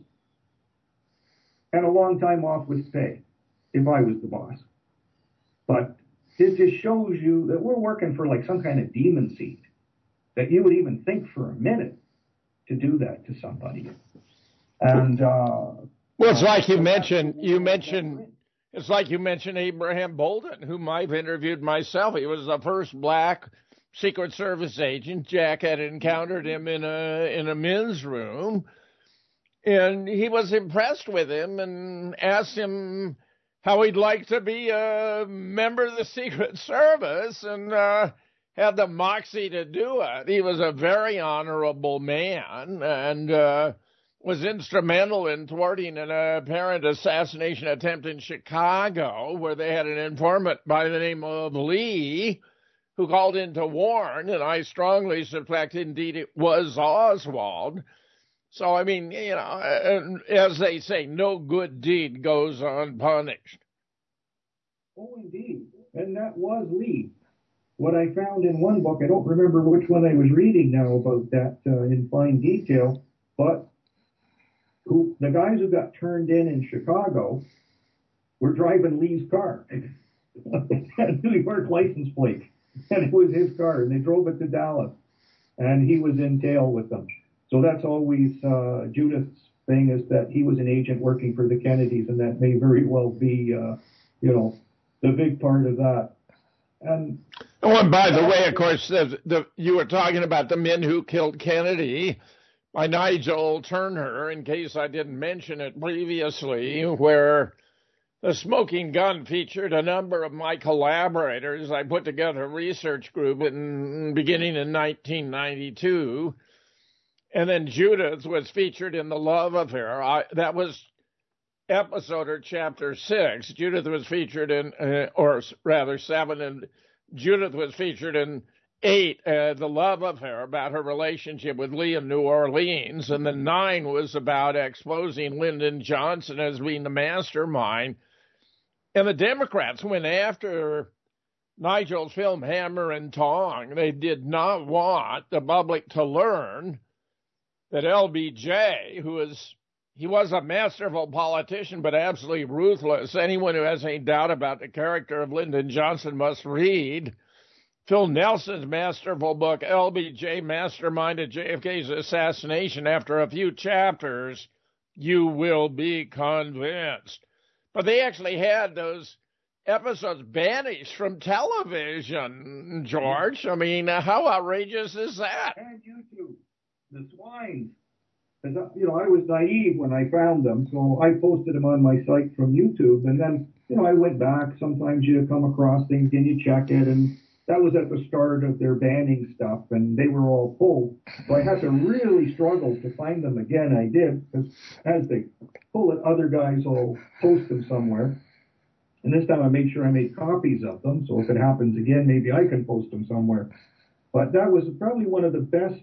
and a long time off with pay if I was the boss. But it just shows you that we're working for like some kind of demon seed, that you would even think for a minute to do that to somebody. And uh, well, it's like you mentioned. You mentioned it's like you mentioned Abraham Bolden, whom I've interviewed myself. He was the first black Secret Service agent. Jack had encountered him in a in a men's room, and he was impressed with him and asked him how he'd like to be a member of the Secret Service, and uh, had the moxie to do it. He was a very honorable man, and uh, was instrumental in thwarting an apparent assassination attempt in Chicago, where they had an informant by the name of Lee who called in to warn, and I strongly suspect indeed it was Oswald. So, I mean, you know, as they say, no good deed goes unpunished. Oh, indeed. And that was Lee. What I found in one book, I don't remember which one I was reading now about that uh, in fine detail, but who the guys who got turned in in Chicago were driving Lee's car. They had New York license plate, and it was his car, and they drove it to Dallas, and he was in tail with them. So that's always uh, Judith's thing, is that he was an agent working for the Kennedys, and that may very well be, uh, you know, the big part of that. And oh, and by the way, of course, the, the, you were talking about the men who killed Kennedy. by Nigel Turner, in case I didn't mention it previously, where The Smoking Gun featured a number of my collaborators. I put together a research group in, beginning in nineteen ninety-two, and then Judith was featured in The Love Affair. I, that was episode or chapter six. Judith was featured in, uh, or rather seven, and Judith was featured in eight, uh, The Love Affair, about her relationship with Lee in New Orleans, and then nine was about exposing Lyndon Johnson as being the mastermind. And the Democrats went after Nigel's film Hammer and Tong. They did not want the public to learn that L B J, who is, he was a masterful politician, but absolutely ruthless. Anyone who has any doubt about the character of Lyndon Johnson must read Phil Nelson's masterful book, L B J Masterminded J F K's Assassination. After a few chapters, you will be convinced. But they actually had those episodes banished from television, George. I mean, how outrageous is that? And YouTube, the swine. Because, you know, I was naive when I found them, so I posted them on my site from YouTube, and then, you know, I went back. Sometimes you come across things and you check it, and that was at the start of their banning stuff, and they were all pulled. So I had to really struggle to find them again. I did, because as they pull it, other guys will post them somewhere. And this time I made sure I made copies of them, so if it happens again, maybe I can post them somewhere. But that was probably one of the best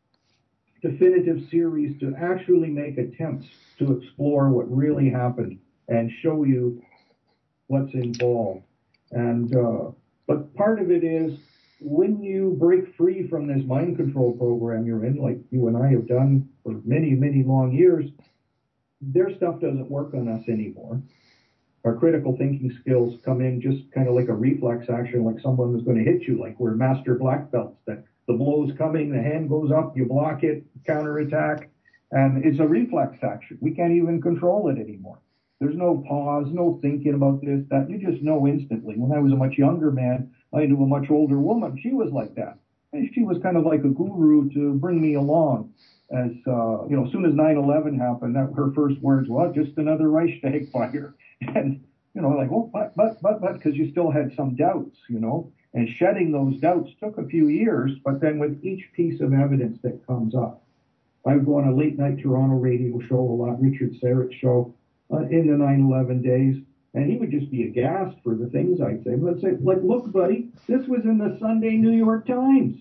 definitive series to actually make attempts to explore what really happened and show you what's involved. And, uh, But part of it is when you break free from this mind control program you're in, like you and I have done for many, many long years, their stuff doesn't work on us anymore. Our critical thinking skills come in just kind of like a reflex action, like someone was going to hit you, like we're master black belts, that the blow's coming, the hand goes up, you block it, counterattack, and it's a reflex action. We can't even control it anymore. There's no pause, no thinking about this, that. You just know instantly. When I was a much younger man, I knew a much older woman. She was like that. And she was kind of like a guru to bring me along. As, uh, you know, as soon as nine eleven happened, that, her first words, well, just another Reichstag fire. And, you know, like, oh, but, but, but, but, because you still had some doubts, you know. And shedding those doubts took a few years, but then with each piece of evidence that comes up. I would go on a late-night Toronto radio show a lot, Richard Serrett's show, Uh, in the nine eleven days, and he would just be aghast for the things I'd say. Let's say, like, look, buddy, this was in the Sunday New York Times.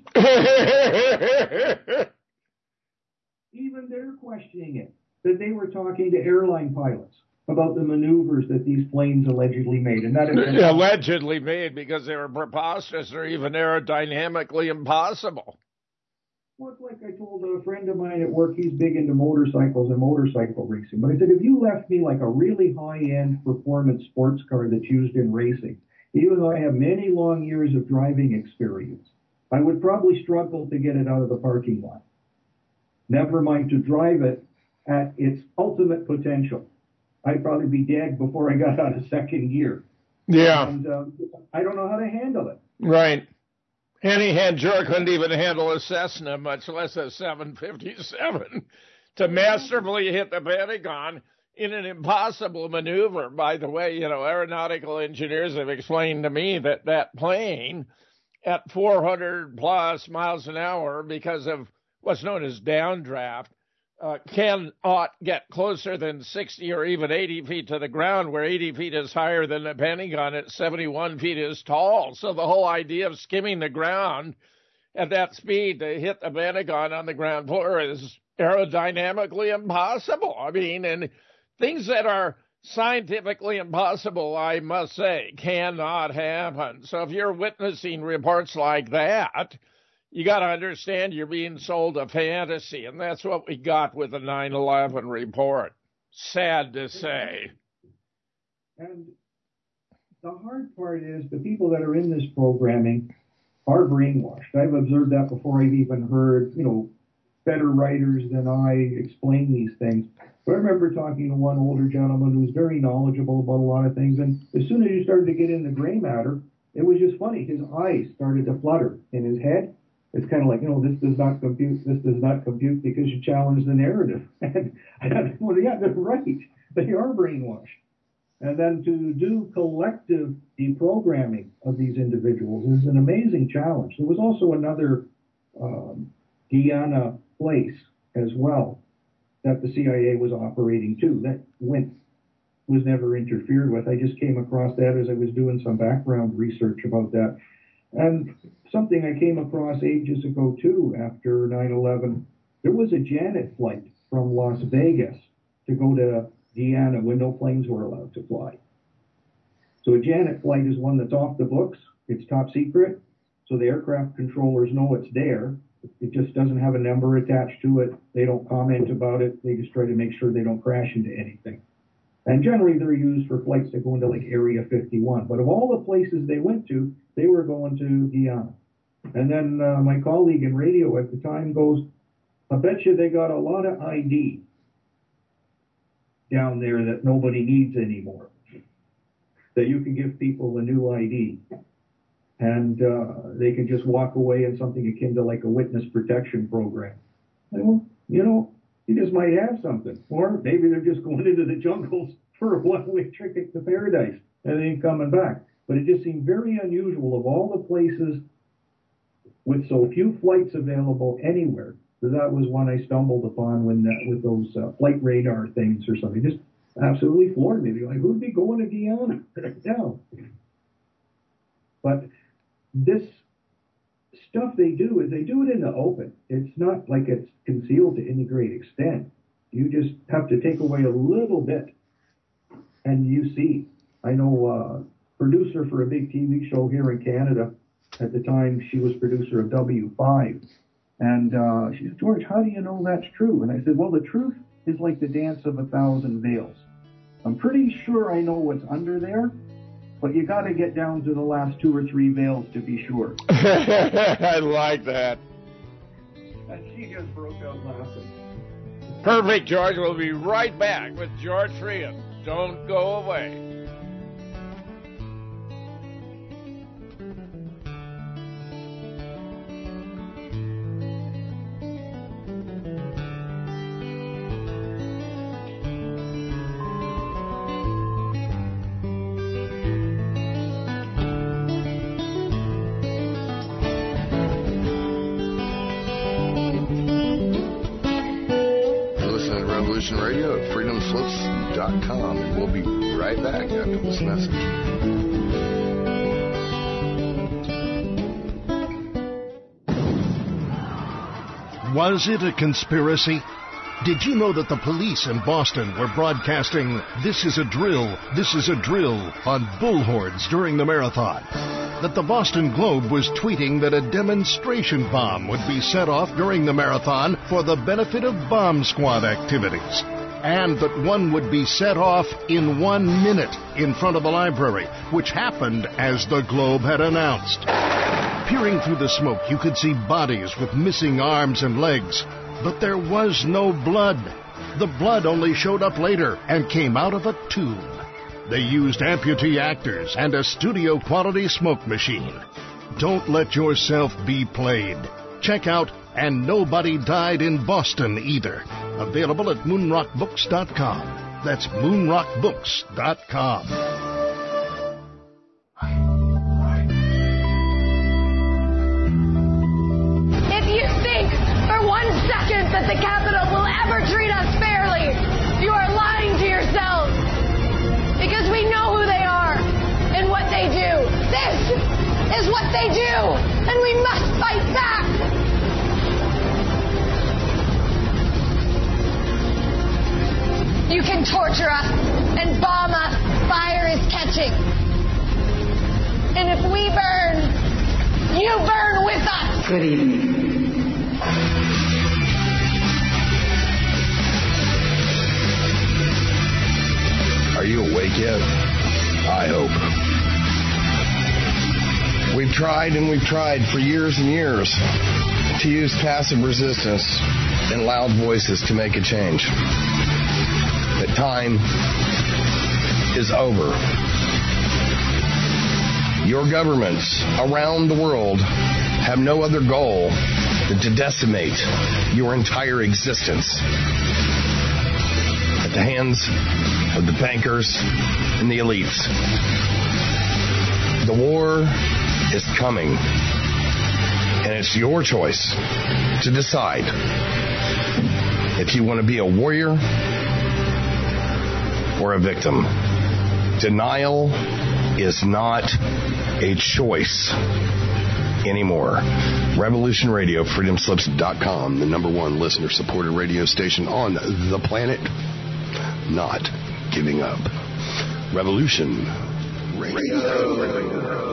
Even they're questioning it, that they were talking to airline pilots about the maneuvers that these planes allegedly made. And that is allegedly made because they were preposterous or even aerodynamically impossible. Well, it's like I told a friend of mine at work, he's big into motorcycles and motorcycle racing. But I said, if you left me like a really high-end performance sports car that's used in racing, even though I have many long years of driving experience, I would probably struggle to get it out of the parking lot. Never mind to drive it at its ultimate potential. I'd probably be dead before I got out of second gear. Yeah. And uh, I don't know how to handle it. Right. Any hand jerk couldn't even handle a Cessna, much less a seven fifty-seven, to masterfully hit the Pentagon in an impossible maneuver. By the way, you know, aeronautical engineers have explained to me that that plane at four hundred plus miles an hour, because of what's known as downdraft, uh, cannot get closer than sixty or even eighty feet to the ground, where eighty feet is higher than the Pentagon at seventy-one feet is tall. So the whole idea of skimming the ground at that speed to hit the Pentagon on the ground floor is aerodynamically impossible. I mean, and things that are scientifically impossible, I must say, cannot happen. So if you're witnessing reports like that, you got to understand you're being sold a fantasy, and that's what we got with the nine eleven report. Sad to say. And the hard part is the people that are in this programming are brainwashed. I've observed that before I've even heard, you know, better writers than I explain these things. But I remember talking to one older gentleman who was very knowledgeable about a lot of things, and as soon as you started to get into gray matter, it was just funny. His eyes started to flutter in his head. it's kind of like, you know, this does not compute, this does not compute because you challenge the narrative. And, and well, yeah, they're right. They are brainwashed. And then to do collective deprogramming of these individuals is an amazing challenge. There was also another um, Guyana place as well that the C I A was operating too. That went was never interfered with. I just came across that as I was doing some background research about that. And something I came across ages ago too, after nine eleven, there was a Janet flight from Las Vegas to go to Guyana when no planes were allowed to fly. So a Janet flight is one that's off the books. It's top secret. So the aircraft controllers know it's there. It just doesn't have a number attached to it. They don't comment about it. They just try to make sure they don't crash into anything. And generally they're used for flights that go into like Area fifty-one. But of all the places they went to, they were going to Guyana. And then uh, my colleague in radio at the time goes, I bet you they got a lot of I D down there that nobody needs anymore. That you can give people a new I D. And uh, they can just walk away in something akin to like a witness protection program. Well, you know, you just might have something. Or maybe they're just going into the jungles for a one-way ticket to paradise and they ain't coming back. But it just seemed very unusual of all the places with so few flights available anywhere. So that was one I stumbled upon when that, with those uh, flight radar things or something. Just absolutely floored me. Like, who'd be going to Guyana now? But this stuff they do is they do it in the open. It's not like it's concealed to any great extent. You just have to take away a little bit and you see. I know a producer for a big T V show here in Canada. At the time, she was producer of W five. And uh, she said, George, how do you know that's true? And I said, well, the truth is like the dance of a thousand veils. I'm pretty sure I know what's under there, but you got to get down to the last two or three veils to be sure. I like that. And she just broke out laughing. Perfect, George. We'll be right back with George Freehan. Don't go away. Radio at freedom slips dot com, and we'll be right back after this message. Was it a conspiracy? Did you know that the police in Boston were broadcasting "This is a drill, this is a drill" on bullhorns during the marathon? That the Boston Globe was tweeting that a demonstration bomb would be set off during the marathon for the benefit of bomb squad activities? And that one would be set off in one minute in front of the library, which happened as the Globe had announced. Peering through the smoke, you could see bodies with missing arms and legs. But there was no blood. The blood only showed up later and came out of a tube. They used amputee actors and a studio-quality smoke machine. Don't let yourself be played. Check out And Nobody Died in Boston Either. Available at moonrock books dot com. That's moonrock books dot com. If you think for one second that the Capitol will ever treat us fairly, you are lying to yourselves. Because we know who they are and what they do. This is what they do, and we must fight back. You can torture us and bomb us. Fire is catching. And if we burn, you burn with us. Good evening. Are you awake yet? I hope. We've tried and we've tried for years and years to use passive resistance and loud voices to make a change. The time is over. Your governments around the world have no other goal than to decimate your entire existence at the hands of the bankers and the elites. The war is coming, and it's your choice to decide if you want to be a warrior or a victim. Denial is not a choice anymore. Revolution Radio, freedom slips dot com, the number one listener-supported radio station on the planet. Not giving up. Revolution Radio. Radio.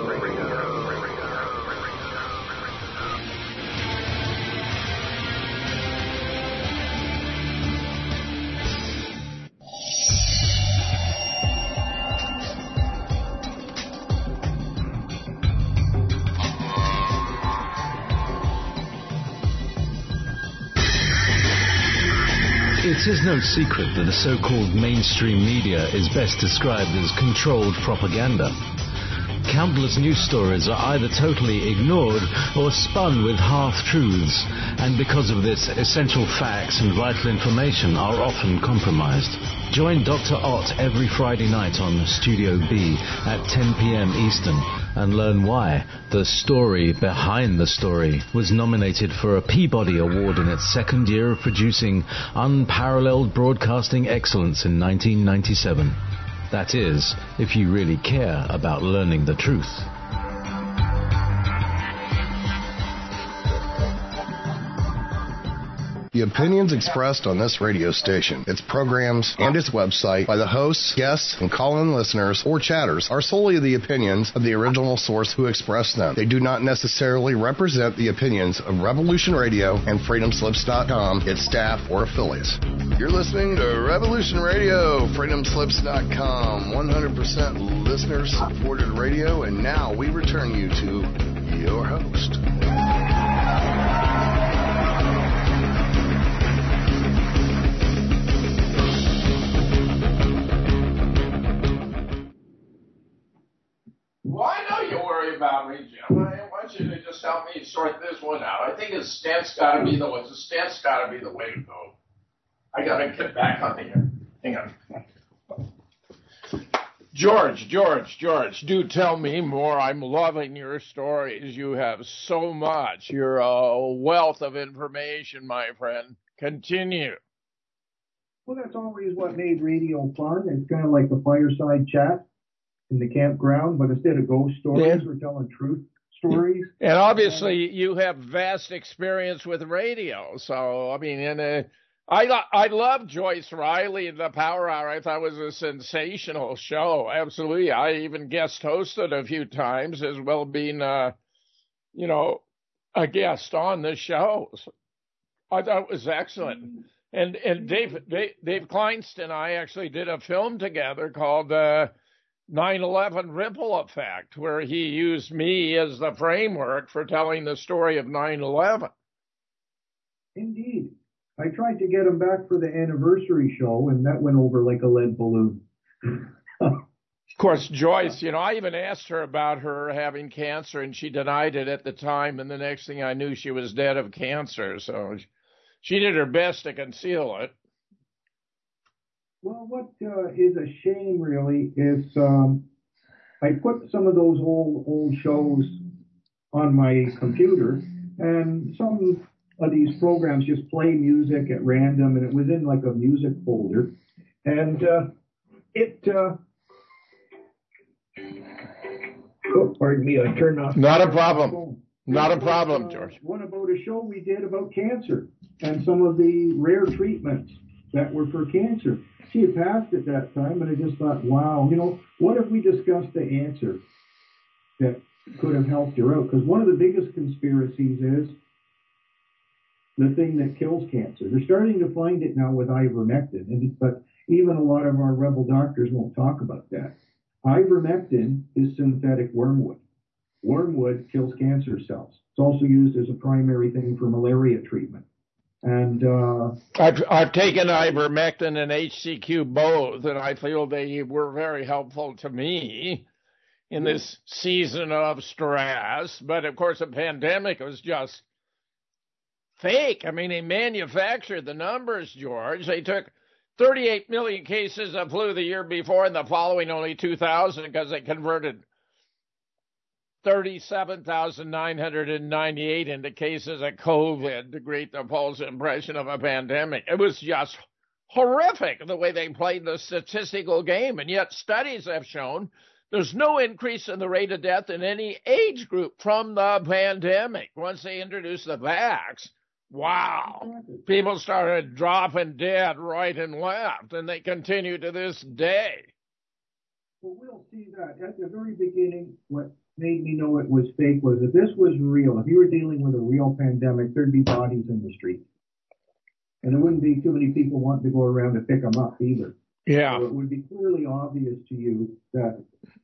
It is no secret that the so-called mainstream media is best described as controlled propaganda. Countless news stories are either totally ignored or spun with half-truths, and because of this, essential facts and vital information are often compromised. Join Doctor Ott every Friday night on Studio B at ten p.m. Eastern and learn why The Story Behind the Story was nominated for a Peabody Award in its second year of producing unparalleled broadcasting excellence in nineteen ninety-seven. That is, if you really care about learning the truth. The opinions expressed on this radio station, its programs, and its website by the hosts, guests, and call-in listeners or chatters are solely the opinions of the original source who expressed them. They do not necessarily represent the opinions of Revolution Radio and freedom slips dot com, its staff, or affiliates. You're listening to Revolution Radio, freedom slips dot com, one hundred percent listener-supported radio, and now we return you to your host. Well, I know you worry about me, Jim. I want you to just help me sort this one out. I think a stent's got to be the a stent's got to be the way to go. I got to get back on the air. Hang on. George, George, George, do tell me more. I'm loving your stories. You have so much. You're a wealth of information, my friend. Continue. Well, that's always what made radio fun. It's kind of like the fireside chat in the campground, but instead of ghost stories, yeah. we're telling truth stories. And obviously, you have vast experience with radio. So, I mean, and uh, I I love Joyce Riley and the Power Hour. I thought it was a sensational show. Absolutely. I even guest hosted a few times, as well being, uh, you know, a guest on the shows. I thought it was excellent. And and Dave Dave, Dave Kleinst and I actually did a film together called Uh, nine eleven Ripple Effect, where he used me as the framework for telling the story of nine eleven. Indeed. I tried to get him back for the anniversary show, and that went over like a lead balloon. Of course, Joyce, you know, I even asked her about her having cancer, and she denied it at the time, and the next thing I knew, she was dead of cancer. So she did her best to conceal it. Well, what uh, is a shame, really, is um, I put some of those old old shows on my computer, and some of these programs just play music at random, and it was in like a music folder, and uh, it. Uh, oh, pardon me, I turned off. Not a problem. Not a problem, uh, George. What about a show we did about cancer and some of the rare treatments that were for cancer? She had passed at that time, and I just thought, wow, you know, what if we discussed the answer that could have helped her out? Because one of the biggest conspiracies is the thing that kills cancer. They're starting to find it now with ivermectin, and, but even a lot of our rebel doctors won't talk about that. Ivermectin is synthetic wormwood. Wormwood kills cancer cells. It's also used as a primary thing for malaria treatment. And uh, I've I've taken ivermectin and H C Q both, and I feel they were very helpful to me. in this season of stress. But, of course, a pandemic was just fake. I mean, they manufactured the numbers, George. They took thirty-eight million cases of flu the year before, and the following only two thousand because they converted thirty-seven thousand nine hundred ninety-eight into cases of COVID to create the false impression of a pandemic. It was just horrific the way they played the statistical game, and yet studies have shown there's no increase in the rate of death in any age group from the pandemic. Once they introduced the vax, wow, people started dropping dead right and left, and they continue to this day. Well, we'll see that. At the very beginning, what made me know it was fake was if this was real, if you were dealing with a real pandemic, there'd be bodies in the street. And there wouldn't be too many people wanting to go around to pick them up either. Yeah. So it would be clearly obvious to you that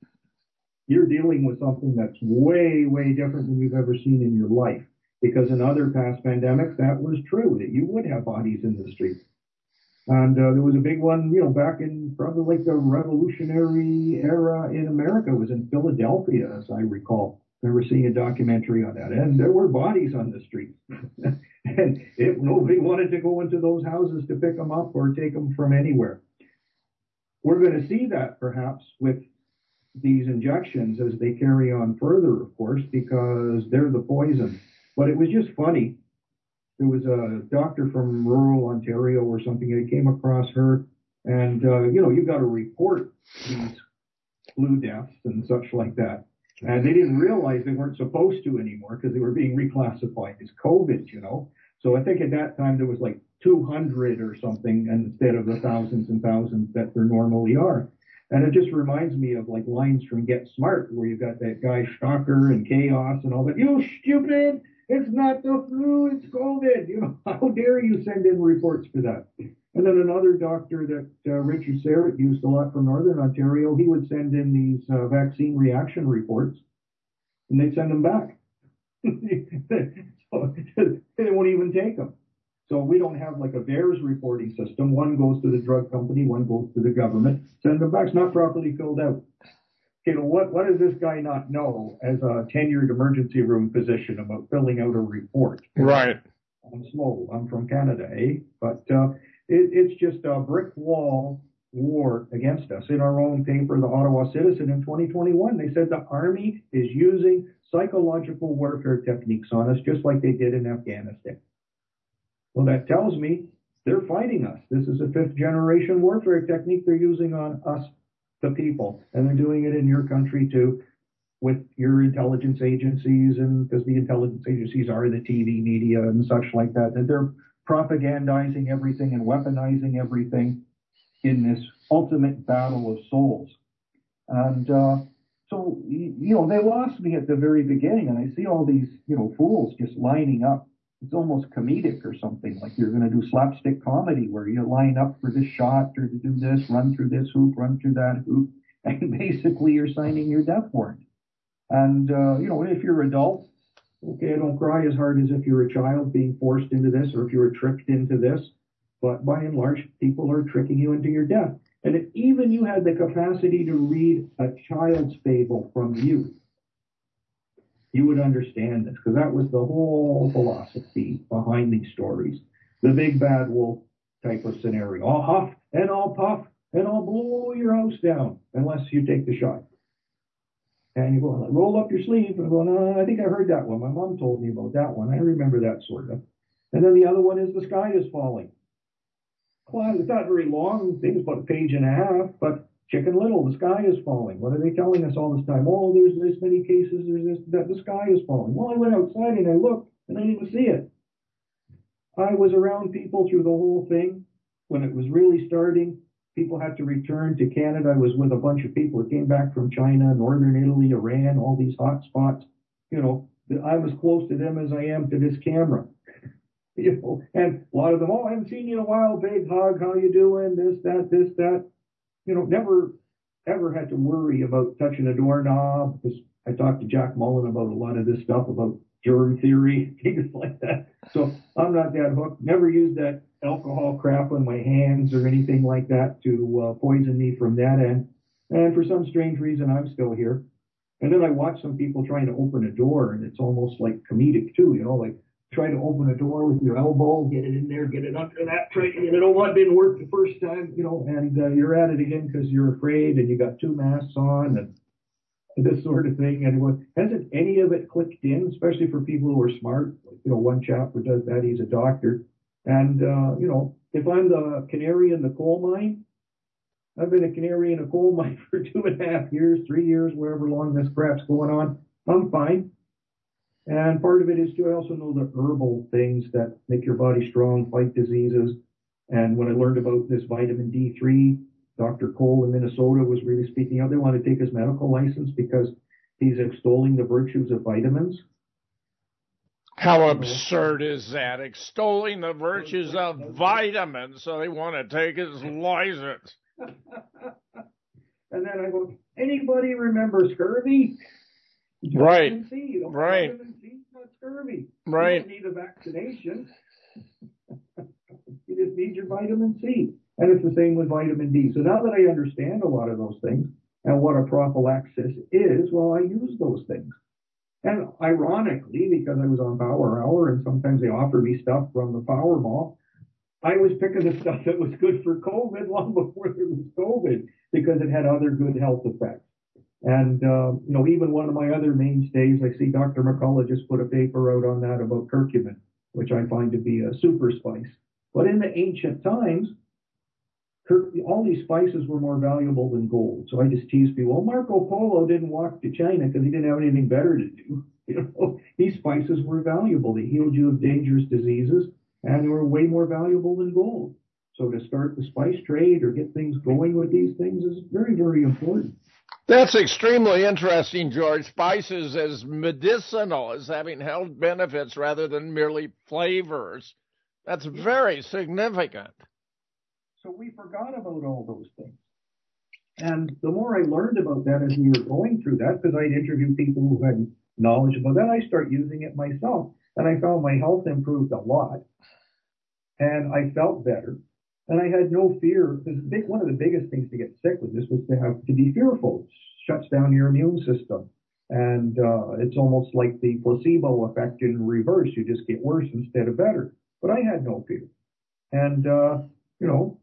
you're dealing with something that's way, way different than you've ever seen in your life. Because in other past pandemics, that was true, that you would have bodies in the street. And uh, there was a big one, you know, back in probably like the Revolutionary era in America. It was in Philadelphia, as I recall. I remember seeing a documentary on that. And there were bodies on the street. And if nobody wanted to go into those houses to pick them up or take them from anywhere. We're going to see that perhaps with these injections as they carry on further, of course, because they're the poison. But it was just funny. There was a doctor from rural Ontario or something. I came across her, and, uh, you know, you got to report these flu deaths and such like that. And they didn't realize they weren't supposed to anymore because they were being reclassified as COVID, you know. So I think at that time there was like two hundred or something instead of the thousands and thousands that there normally are. And it just reminds me of like lines from Get Smart, where you got that guy Stalker and Chaos and all that. You stupid! It's not the flu, it's COVID. You know, how dare you send in reports for that? And then another doctor that uh, Richard Serrett used a lot from Northern Ontario, he would send in these uh, vaccine reaction reports, and they'd send them back. So they won't even take them. So we don't have like a V A E R S reporting system. One goes to the drug company, one goes to the government. Send them back. It's not properly filled out. Okay, well, what, what does this guy not know as a tenured emergency room physician about filling out a report? Right. I'm slow. I'm from Canada, eh? But uh, it, it's just a brick wall war against us. In our own paper, the Ottawa Citizen in twenty twenty-one, they said the Army is using psychological warfare techniques on us just like they did in Afghanistan. Well, that tells me they're fighting us. This is a fifth generation warfare technique they're using on us, the people, and they're doing it in your country too, with your intelligence agencies, and because the intelligence agencies are the T V media and such like that, and they're propagandizing everything and weaponizing everything in this ultimate battle of souls. And uh, so, you know, they lost me at the very beginning, and I see all these, you know, fools just lining up. It's almost comedic or something, like you're going to do slapstick comedy where you line up for this shot or to do this, run through this hoop, run through that hoop, and basically you're signing your death warrant. And, uh, you know, if you're adult, okay, don't cry as hard as if you're a child being forced into this or if you were tricked into this. But by and large, people are tricking you into your death. And if even you had the capacity to read a child's fable from youth, you would understand this, because that was the whole philosophy behind these stories. The big bad wolf type of scenario. I'll huff and I'll puff and I'll blow your house down unless you take the shot. And you go, roll up your sleeve and go, no, I think I heard that one. My mom told me about that one. I remember that sort of. And then the other one is the sky is falling. Well, it's not very long. Things about a page and a half, but Chicken Little, the sky is falling. What are they telling us all this time? Oh, there's this many cases, there's this, that the sky is falling. Well, I went outside and I looked and I didn't see it. I was around people through the whole thing. When it was really starting, people had to return to Canada. I was with a bunch of people who came back from China, Northern Italy, Iran, all these hot spots. You know, I'm as close to them as I am to this camera. You know, and a lot of them, oh, I haven't seen you in a while, big hug, how you doing, this, that, this, that. You know, never, ever had to worry about touching a doorknob, because I talked to Jack Mullen about a lot of this stuff, about germ theory, things like that. So I'm not that hooked. Never used that alcohol crap on my hands or anything like that to uh, poison me from that end. And for some strange reason, I'm still here. And then I watch some people trying to open a door, and it's almost like comedic too, you know, like try to open a door with your elbow, get it in there, get it under that, try, you know what, didn't work the first time, you know, and uh, you're at it again because you're afraid and you got two masks on and this sort of thing. And what, hasn't any of it clicked in, especially for people who are smart? Like, you know, one chap who does that, he's a doctor. And, uh, you know, if I'm the canary in the coal mine, I've been a canary in a coal mine for two and a half years, three years, wherever long this crap's going on. I'm fine. And part of it is too, I also know the herbal things that make your body strong, fight diseases. And when I learned about this vitamin D three, Doctor Cole in Minnesota was really speaking out. They want to take his medical license because he's extolling the virtues of vitamins. How absurd is that? Extolling the virtues of vitamins, so they want to take his license. And then I go, anybody remember scurvy? Right. C, you know, right. Vitamin C is not scurvy. Right. You don't need a vaccination. You just need your vitamin C. And it's the same with vitamin D. So now that I understand a lot of those things and what a prophylaxis is, well, I use those things. And ironically, because I was on Power Hour and sometimes they offer me stuff from the Power Mall, I was picking the stuff that was good for COVID long before there was COVID because it had other good health effects. And, uh, you know, even one of my other mainstays, I see Doctor McCullough just put a paper out on that about curcumin, which I find to be a super spice. But in the ancient times, cur- all these spices were more valuable than gold. So I just tease people, well, Marco Polo didn't walk to China because he didn't have anything better to do. You know, these spices were valuable. They healed you of dangerous diseases, and they were way more valuable than gold. So to start the spice trade or get things going with these things is very, very important. That's extremely interesting, George. Spices as medicinal, as having health benefits rather than merely flavors. That's very significant. So we forgot about all those things. And the more I learned about that as we were going through that, because I'd interview people who had knowledge about that, I started using it myself. And I found my health improved a lot. And I felt better. And I had no fear, because big, one of the biggest things to get sick with this was to have to be fearful. It shuts down your immune system. And uh, it's almost like the placebo effect in reverse. You just get worse instead of better. But I had no fear. And, uh, you know,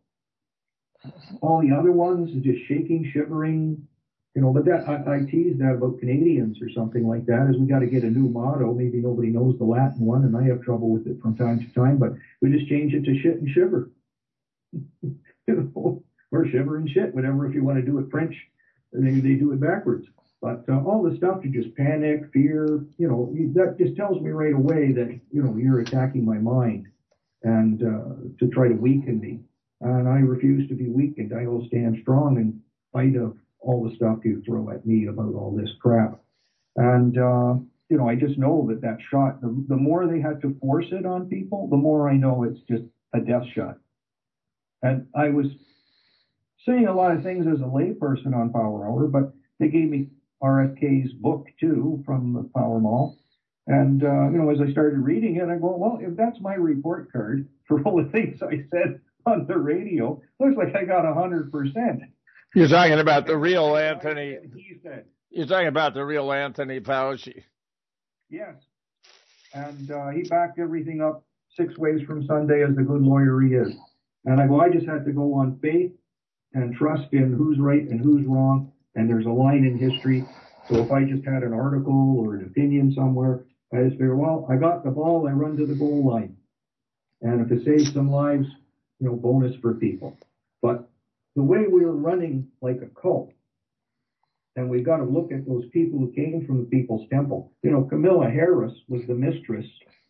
all the other ones, just shaking, shivering, you know, but that I, I teased that about Canadians or something like that, is we got to get a new motto. Maybe nobody knows the Latin one, and I have trouble with it from time to time, but we just change it to shit and shiver. You know, or shiver and shit, whatever. If you want to do it French, they, they do it backwards. But uh, all the stuff to just panic, fear, you know, that just tells me right away that, you know, you're attacking my mind and uh, to try to weaken me. And I refuse to be weakened. I will stand strong in spite of all the stuff you throw at me about all this crap. And, uh, you know, I just know that that shot, the, the more they had to force it on people, the more I know it's just a death shot. And I was saying a lot of things as a layperson on Power Hour, but they gave me R F K's book, too, from the Power Mall. And, uh, you know, as I started reading it, I go, well, if that's my report card for all the things I said on the radio, looks like I got one hundred percent. You're talking about the real Anthony. He said. You're talking about the real Anthony Fauci. Yes. And uh, he backed everything up six ways from Sunday as the good lawyer he is. And I go, I just had to go on faith and trust in who's right and who's wrong. And there's a line in history. So if I just had an article or an opinion somewhere, I just figure, well, I got the ball, I run to the goal line. And if it saves some lives, you know, bonus for people. But the way we were running like a cult, and we've got to look at those people who came from the People's Temple. You know, Kamala Harris was the mistress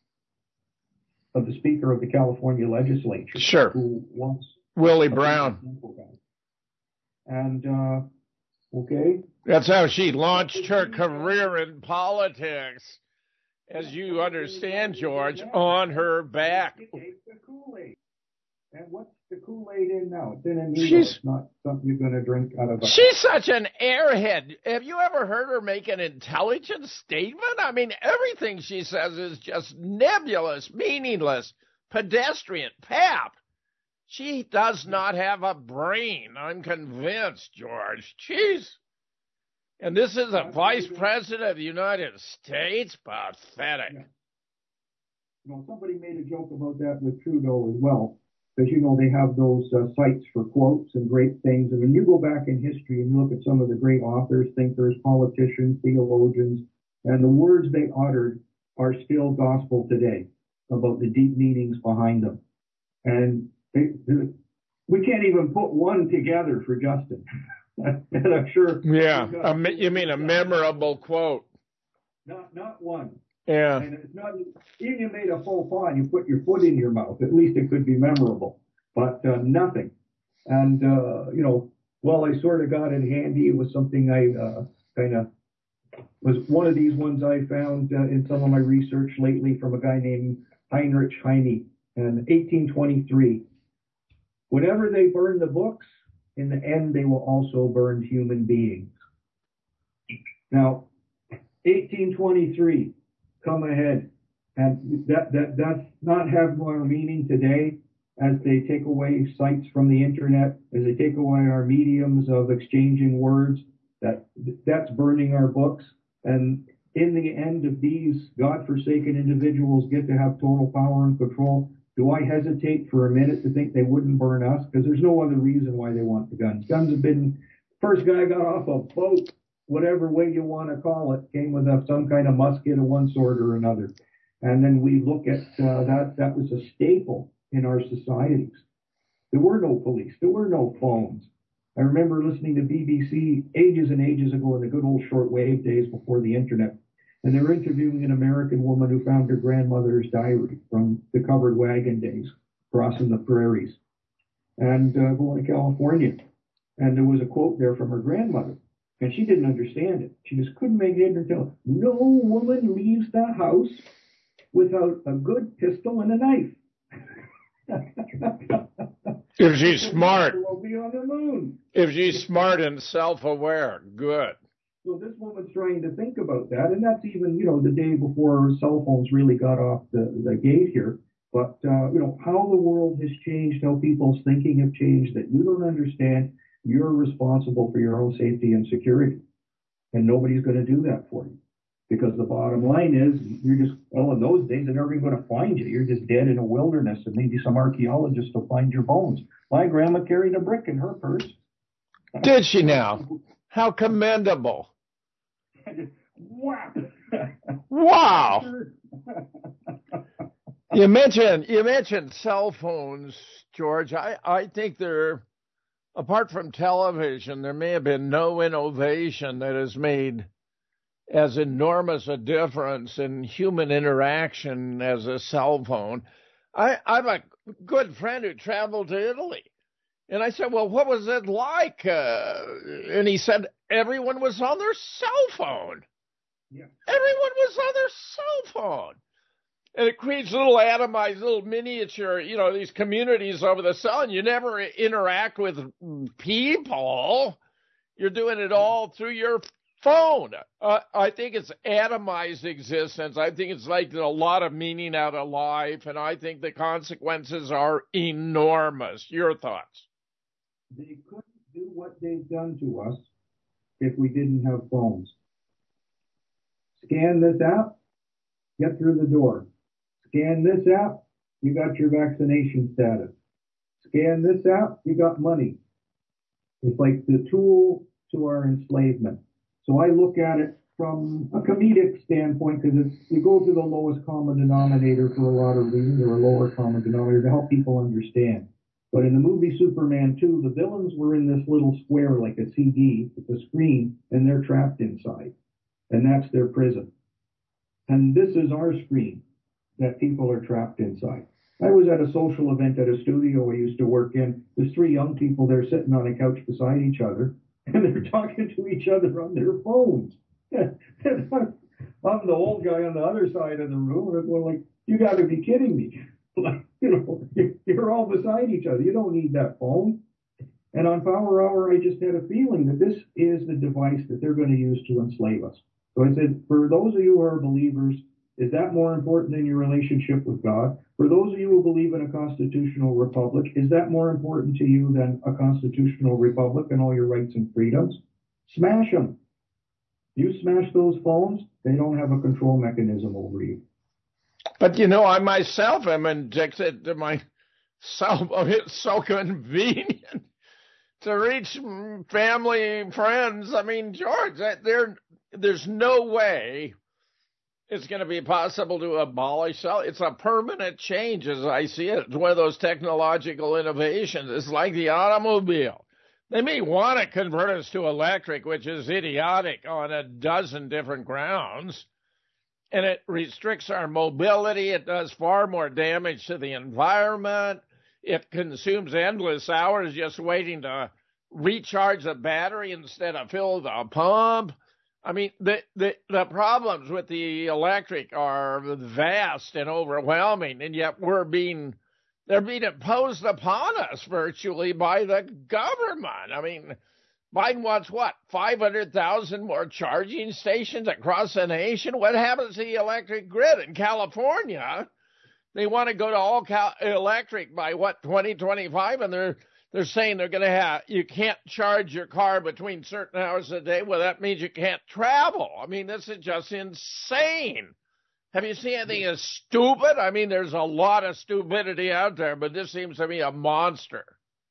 of the Speaker of the California Legislature. Sure. Who wants Willie Brown. And, uh, okay. That's how she launched her career in politics, as you understand, George, on her back. It takes the Kool-Aid. And what's the Kool-Aid in now? It's in a needle. She's, it's not something you're going to drink out of a... She's such an airhead. Have you ever heard her make an intelligent statement? I mean, everything she says is just nebulous, meaningless, pedestrian, pap. She does not have a brain. I'm convinced, George. Jeez. And this is a vice president of the United States? Pathetic. Yeah. You know, somebody made a joke about that with Trudeau as well, because, you know, they have those uh, sites for quotes and great things. And when you go back in history and you look at some of the great authors, thinkers, politicians, theologians, and the words they uttered are still gospel today about the deep meanings behind them. And they, they, we can't even put one together for Justin. And I'm sure. Yeah, a, you mean a memorable quote? Not, not one. Yeah. And it's not, even you made a faux pas and you put your foot in your mouth, at least it could be memorable. But uh, nothing. And, uh, you know, well, I sort of got it handy. It was something I uh, kind of was one of these ones I found uh, in some of my research lately from a guy named Heinrich Heine in eighteen twenty-three. Whenever they burn the books, in the end, they will also burn human beings. Now, eighteen twenty-three, come ahead. And that, that does not have more meaning today as they take away sites from the internet, as they take away our mediums of exchanging words. That that's burning our books. And in the end, if these godforsaken individuals get to have total power and control, do I hesitate for a minute to think they wouldn't burn us? Because there's no other reason why they want the guns. Guns have been, first guy got off a boat, whatever way you want to call it, came with a, some kind of musket of one sort or another. And then we look at uh, that, that was a staple in our societies. There were no police. There were no phones. I remember listening to B B C ages and ages ago in the good old shortwave days before the internet. And they were interviewing an American woman who found her grandmother's diary from the covered wagon days, crossing the prairies, and uh, going to California. And there was a quote there from her grandmother, and she didn't understand it. She just couldn't make it until, no woman leaves the house without a good pistol and a knife. If she's smart. We'll be on the moon. If she's smart and self-aware, good. So this woman's trying to think about that, and that's even, you know, the day before cell phones really got off the, the gate here. But, uh, you know, how the world has changed, how people's thinking have changed, that you don't understand, you're responsible for your own safety and security. And nobody's going to do that for you. Because the bottom line is, you're just, well, in those days, they're never even going to find you. You're just dead in a wilderness, and maybe some archaeologists will find your bones. My grandma carried a brick in her purse. Did she now? How commendable. Wow. Wow. You mentioned, you mentioned cell phones, George. I, I think there, apart from television, there may have been no innovation that has made as enormous a difference in human interaction as a cell phone. I, I have a good friend who traveled to Italy. And I said, well, what was it like? Uh, and he said, everyone was on their cell phone. Yeah. Everyone was on their cell phone. And it creates little atomized, little miniature, you know, these communities over the cell. And you never interact with people. You're doing it all through your phone. Uh, I think it's atomized existence. I think it's like a lot of meaning out of life. And I think the consequences are enormous. Your thoughts? They couldn't do what they've done to us if we didn't have phones. Scan this app, get through the door. Scan this app, you got your vaccination status. Scan this app, you got money. It's like the tool to our enslavement. So I look at it from a comedic standpoint, because it's, you go to the lowest common denominator for a lot of reasons, or a lower common denominator to help people understand. But in the movie Superman two, the villains were in this little square like a C D with a screen, and they're trapped inside. And that's their prison. And this is our screen that people are trapped inside. I was at a social event at a studio I used to work in. There's three young people there sitting on a couch beside each other, and they're talking to each other on their phones. I'm the old guy on the other side of the room, and I'm going like, you got to be kidding me. Like, you know, you're all beside each other. You don't need that phone. And on Power Hour, I just had a feeling that this is the device that they're going to use to enslave us. So I said, for those of you who are believers, is that more important than your relationship with God? For those of you who believe in a constitutional republic, is that more important to you than a constitutional republic and all your rights and freedoms? Smash them. You smash those phones, they don't have a control mechanism over you. But, you know, I myself am addicted to my cell phone. It's so convenient to reach family and friends. I mean, George, there, there's no way it's going to be possible to abolish cell. It's a permanent change as I see it. It's one of those technological innovations. It's like the automobile. They may want to convert us to electric, which is idiotic on a dozen different grounds. And it restricts our mobility. It does far more damage to the environment. It consumes endless hours just waiting to recharge the battery instead of fill the pump. I mean, the, the, the problems with the electric are vast and overwhelming, and yet we're being, they're being imposed upon us virtually by the government. I mean, Biden wants what, five hundred thousand more charging stations across the nation? What happens to the electric grid in California? They want to go to all cal- electric by what, twenty twenty-five, and they're they're saying they're going to have, you can't charge your car between certain hours a day. Well, that means you can't travel. I mean, this is just insane. Have you seen anything as stupid? I mean, there's a lot of stupidity out there, but this seems to be a monster.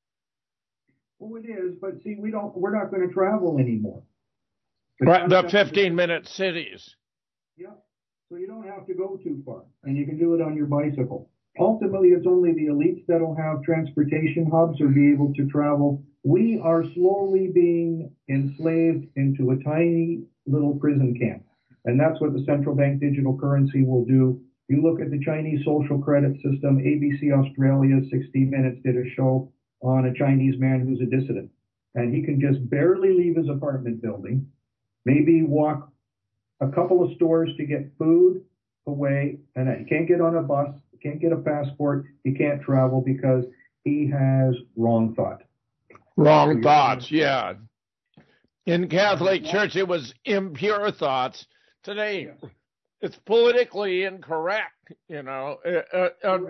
Well, it is, but see, we don't, we're not going to travel anymore. The right, the fifteen-minute cities. Yeah, so you don't have to go too far, and you can do it on your bicycle. Ultimately, it's only the elites that will have transportation hubs or be able to travel. We are slowly being enslaved into a tiny little prison camp, and that's what the central bank digital currency will do. You look at the Chinese social credit system. A B C Australia, sixty minutes did a show on a Chinese man who's a dissident, and he can just barely leave his apartment building, maybe walk a couple of stores to get food away, and he can't get on a bus, he can't get a passport, he can't travel because he has wrong thought. Wrong so thoughts, yeah. In Catholic Church, it was impure thoughts. Today, yes. It's politically incorrect, you know. Uh, uh,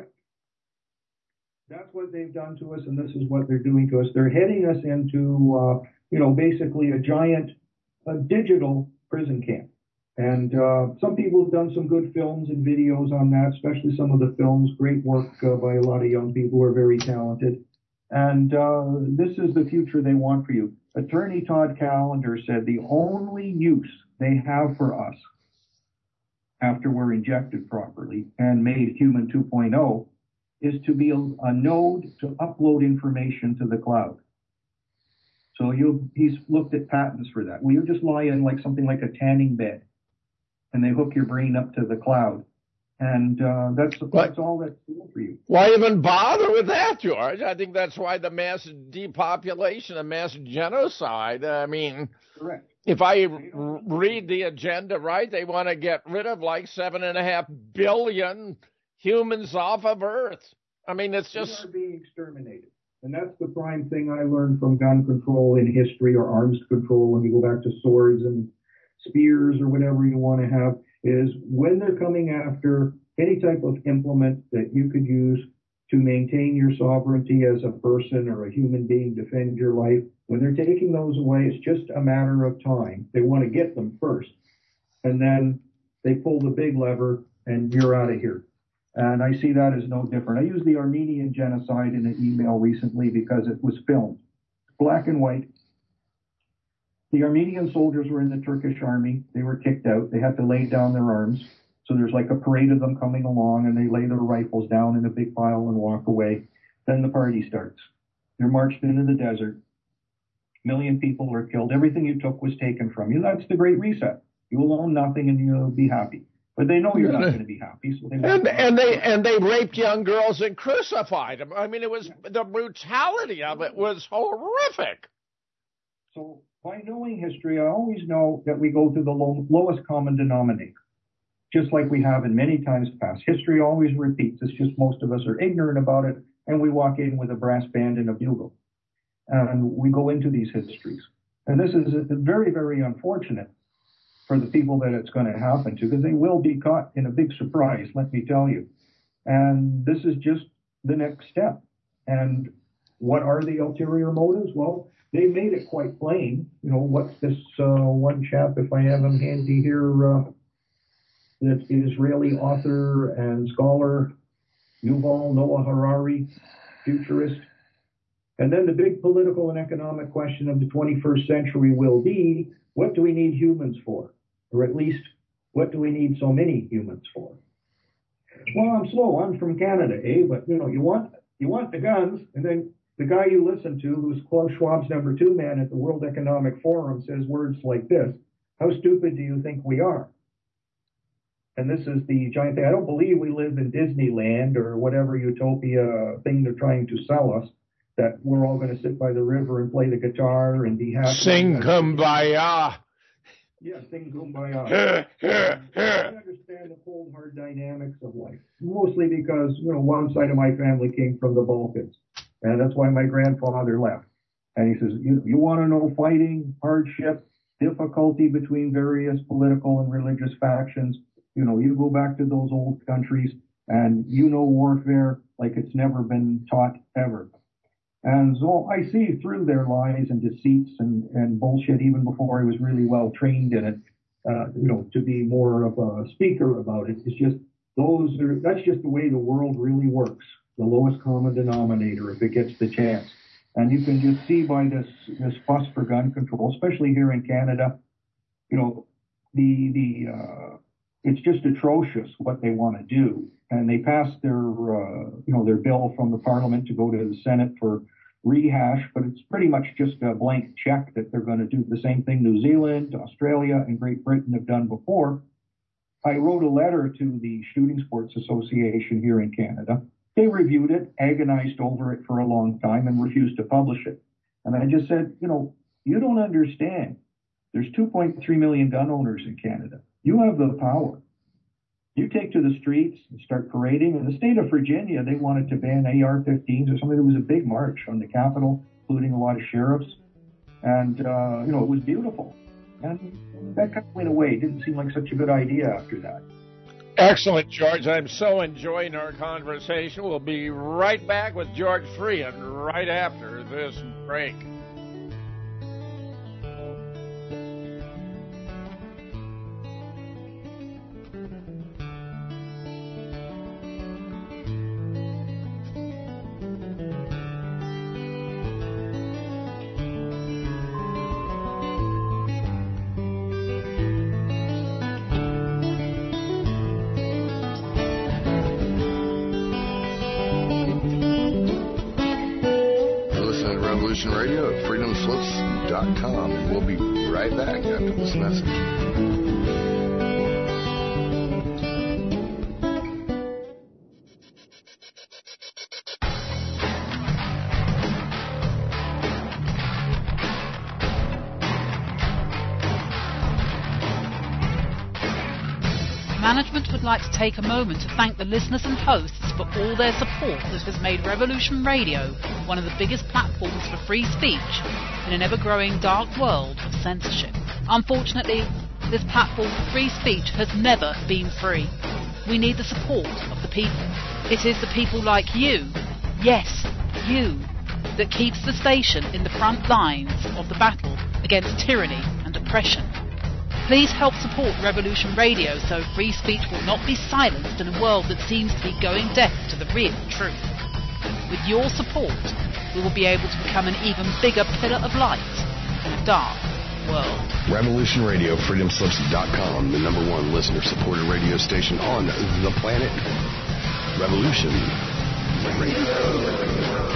That's what they've done to us, and this is what they're doing to us. They're heading us into, uh, you know, basically a giant a digital prison camp. And uh, some people have done some good films and videos on that, especially some of the films. Great work uh, by a lot of young people who are very talented. And uh, this is the future they want for you. Attorney Todd Callender said the only use they have for us after we're injected properly and made human two point oh is to be a, a node to upload information to the cloud. So you, he's looked at patents for that. Well, you just lie in like something like a tanning bed, and they hook your brain up to the cloud. And uh, that's, that's all that's cool for you. Why even bother with that, George? I think that's why the mass depopulation and mass genocide, I mean, correct. If I r- read the agenda right, they want to get rid of like seven and a half billion humans off of Earth. I mean, it's just... We are being exterminated. And that's the prime thing I learned from gun control in history or arms control when we go back to swords and spears or whatever you want to have, is when they're coming after any type of implement that you could use to maintain your sovereignty as a person or a human being, defend your life, when they're taking those away, it's just a matter of time. They want to get them first, and then they pull the big lever and you're out of here. And I see that as no different. I used the Armenian genocide in an email recently because it was filmed, black and white. The Armenian soldiers were in the Turkish army. They were kicked out. They had to lay down their arms. So there's like a parade of them coming along, and they lay their rifles down in a big pile and walk away. Then the party starts. They're marched into the desert. A million people were killed. Everything you took was taken from you. That's the Great Reset. You will own nothing and you'll be happy. But they know you're not going to be happy. So they and, and they and they raped young girls and crucified them. I mean, it was the brutality of it was horrific. So by knowing history, I always know that we go to the low, lowest common denominator, just like we have in many times past. History always repeats. It's just most of us are ignorant about it, and we walk in with a brass band and a bugle, and we go into these histories. And this is very, very unfortunate for the people that it's going to happen to, because they will be caught in a big surprise, let me tell you. And this is just the next step. And what are the ulterior motives? Well, they made it quite plain. You know, what's this uh, one chap, if I have him handy here, uh, that's Israeli author and scholar, Yuval Noah Harari, futurist. And then the big political and economic question of the twenty-first century will be, what do we need humans for? Or at least, what do we need so many humans for? Well, I'm slow. I'm from Canada, eh? But, you know, you want you want the guns, and then the guy you listen to, who's Klaus Schwab's number two man at the World Economic Forum, says words like this: how stupid do you think we are? And this is the giant thing. I don't believe we live in Disneyland or whatever utopia thing they're trying to sell us, that we're all going to sit by the river and play the guitar and be happy. Sing Kumbaya. Yeah, sing Kumbaya. I understand the cold, hard dynamics of life, mostly because, you know, one side of my family came from the Balkans, and that's why my grandfather left. And he says, you, you want to know fighting, hardship, difficulty between various political and religious factions? You know, you go back to those old countries, and you know warfare like it's never been taught ever. And so I see through their lies and deceits and, and bullshit even before I was really well trained in it, uh, you know, to be more of a speaker about it. It's just, those are, that's just the way the world really works. The lowest common denominator, if it gets the chance. And you can just see by this, this fuss for gun control, especially here in Canada, you know, the, the, uh, it's just atrocious what they want to do. And they passed their, uh, you know, their bill from the Parliament to go to the Senate for rehash, but it's pretty much just a blank check that they're going to do the same thing New Zealand, Australia, and Great Britain have done before. I wrote a letter to the Shooting Sports Association here in Canada. They reviewed it, agonized over it for a long time, and refused to publish it. And I just said, you know, you don't understand. There's two point three million gun owners in Canada. You have the power. You take to the streets and start parading. In the state of Virginia, they wanted to ban A R fifteens or something. There was a big march on the Capitol, including a lot of sheriffs. And, uh, you know, it was beautiful. And that kind of went away. It didn't seem like such a good idea after that. Excellent, George. I'm so enjoying our conversation. We'll be right back with George Freehan right after this break. Radio at freedom slips dot com. And we'll be right back after this message. Management would like to take a moment to thank the listeners and hosts for all their support that has made Revolution Radio one of the biggest platforms for free speech in an ever-growing dark world of censorship. Unfortunately, this platform for free speech has never been free. We need the support of the people. It is the people like you, yes, you, that keeps the station in the front lines of the battle against tyranny and oppression. Please help support Revolution Radio so free speech will not be silenced in a world that seems to be going deaf to the real truth. With your support, we will be able to become an even bigger pillar of light in a dark world. Revolution Radio, freedom slips dot com, the number one listener-supported radio station on the planet. Revolution Radio.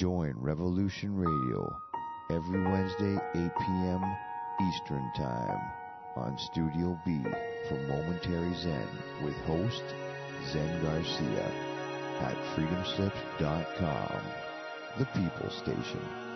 Join Revolution Radio every Wednesday, eight p.m. Eastern Time on Studio B for Momentary Zen with host Zen Garcia at freedom slips dot com, the People Station.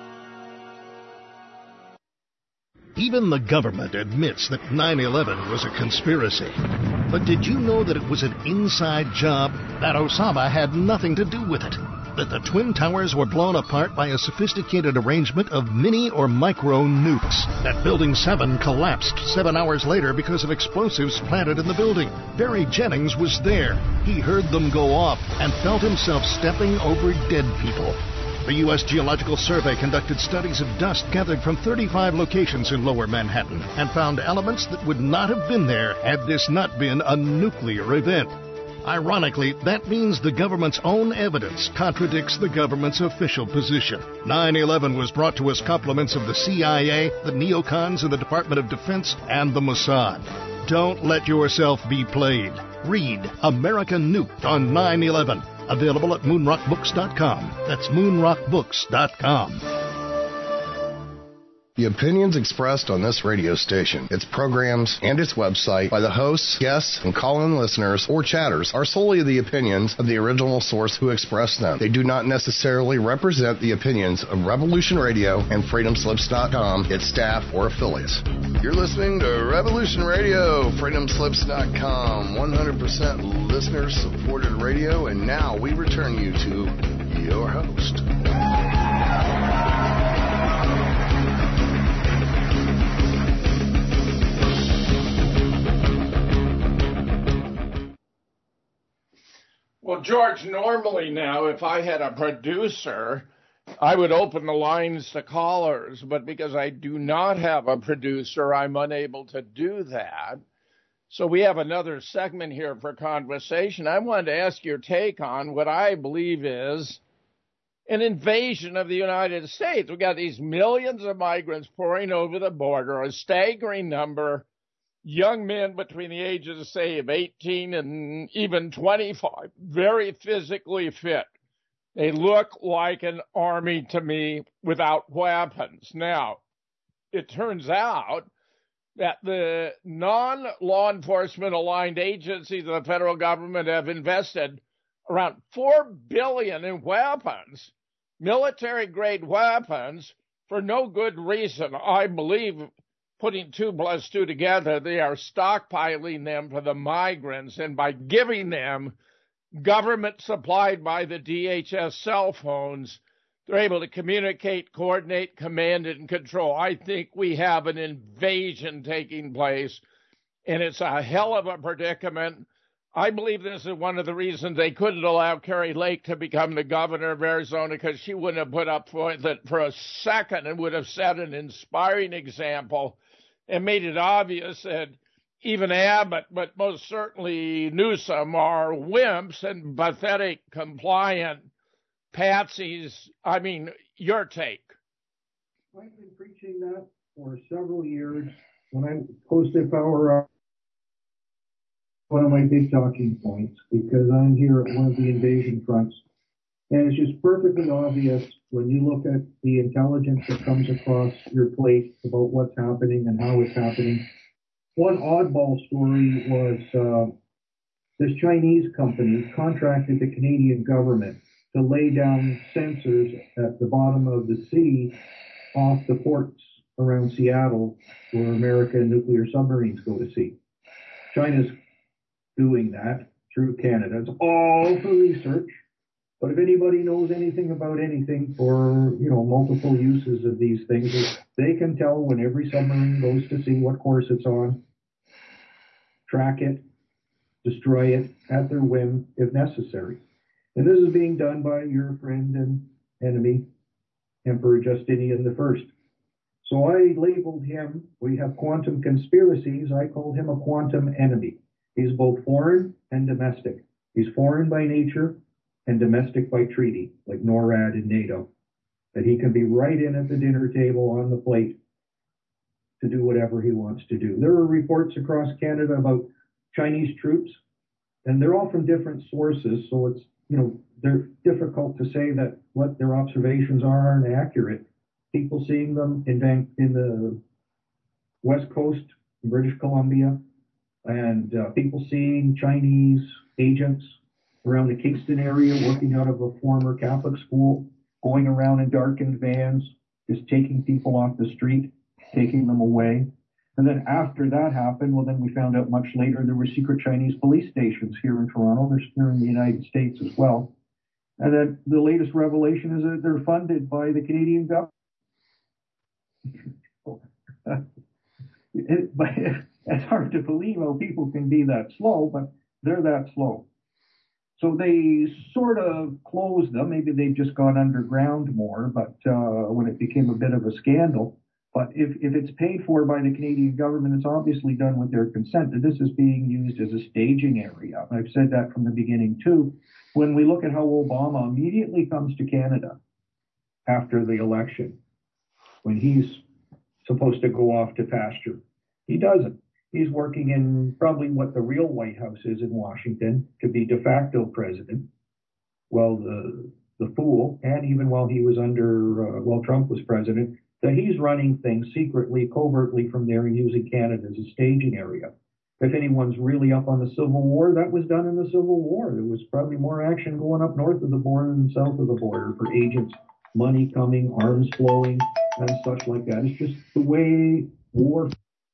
Even the government admits that nine eleven was a conspiracy. But did you know that it was an inside job? That Osama had nothing to do with it? That the Twin Towers were blown apart by a sophisticated arrangement of mini or micro nukes? That Building seven collapsed seven hours later because of explosives planted in the building? Barry Jennings was there. He heard them go off and felt himself stepping over dead people. The U S Geological Survey conducted studies of dust gathered from thirty-five locations in Lower Manhattan and found elements that would not have been there had this not been a nuclear event. Ironically, that means the government's own evidence contradicts the government's official position. nine eleven was brought to us compliments of the C I A, the neocons in the Department of Defense, and the Mossad. Don't let yourself be played. Read American Nuked on nine eleven. Available at moon rock books dot com. That's moon rock books dot com. The opinions expressed on this radio station, its programs, and its website by the hosts, guests, and call-in listeners or chatters are solely the opinions of the original source who expressed them. They do not necessarily represent the opinions of Revolution Radio and freedom slips dot com, its staff, or affiliates. You're listening to Revolution Radio, freedom slips dot com, one hundred percent listener-supported radio, and now we return you to your host. Well, George, normally now, if I had a producer, I would open the lines to callers, but because I do not have a producer, I'm unable to do that. So we have another segment here for conversation. I wanted to ask your take on what I believe is an invasion of the United States. We've got these millions of migrants pouring over the border, a staggering number. Young men between the ages, say, of eighteen and even twenty-five, very physically fit. They look like an army to me without weapons. Now, it turns out that the non-law enforcement aligned agencies of the federal government have invested around four billion dollars in weapons, military-grade weapons, for no good reason. I believe, putting two plus two together, they are stockpiling them for the migrants, and by giving them government supplied by the D H S cell phones, they're able to communicate, coordinate, command, and control. I think we have an invasion taking place, and it's a hell of a predicament. I believe this is one of the reasons they couldn't allow Carrie Lake to become the governor of Arizona, because she wouldn't have put up for it for a second and would have set an inspiring example and made it obvious that even Abbott, but most certainly Newsom, are wimps and pathetic, compliant patsies. I mean, your take. I've been preaching that for several years. When I posted Power Up, one of my big talking points, because I'm here at one of the invasion fronts. And it's just perfectly obvious when you look at the intelligence that comes across your plate about what's happening and how it's happening. One oddball story was uh, this Chinese company contracted the Canadian government to lay down sensors at the bottom of the sea off the ports around Seattle where American nuclear submarines go to sea. China's doing that through Canada. It's all for research. But if anybody knows anything about anything for, you know, multiple uses of these things, they can tell when every submarine goes to sea what course it's on, track it, destroy it at their whim if necessary. And this is being done by your friend and enemy, Emperor Justinian the First. So I labeled him, we have quantum conspiracies, I called him a quantum enemy. He's both foreign and domestic. He's foreign by nature and domestic by treaty, like NORAD and NATO, that he can be right in at the dinner table on the plate to do whatever he wants to do. There are reports across Canada about Chinese troops, and they're all from different sources, so it's, you know, they're difficult to say that what their observations are aren't accurate. People seeing them in Van- in the West Coast, in British Columbia, and uh, people seeing Chinese agents around the Kingston area working out of a former Catholic school, going around in darkened vans, just taking people off the street, taking them away. And then after that happened, well, then we found out much later there were secret Chinese police stations here in Toronto. They're, they're in the United States as well. And then the latest revelation is that they're funded by the Canadian government. it, but it's hard to believe how people can be that slow, but they're that slow. So they sort of closed them. Maybe they've just gone underground more, but uh, when it became a bit of a scandal. But if, if it's paid for by the Canadian government, it's obviously done with their consent. That this is being used as a staging area. I've said that from the beginning, too. When we look at how Obama immediately comes to Canada after the election, when he's supposed to go off to pasture, he doesn't. He's working in probably what the real White House is in Washington to be de facto president. Well, the the fool, and even while he was under, uh, while Trump was president, that he's running things secretly, covertly from there and using Canada as a staging area. If anyone's really up on the Civil War, that was done in the Civil War. There was probably more action going up north of the border than south of the border for agents, money coming, arms flowing, and such like that. It's just the way war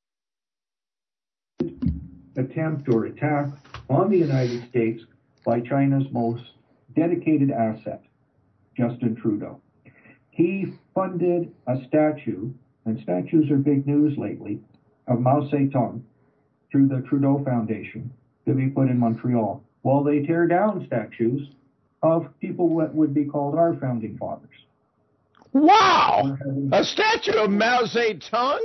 attempt or attack on the United States by China's most dedicated asset, Justin Trudeau. He funded a statue, and statues are big news lately, of Mao Zedong through the Trudeau Foundation to be put in Montreal, while they tear down statues of people that would be called our founding fathers. Wow! A statue of Mao Zedong?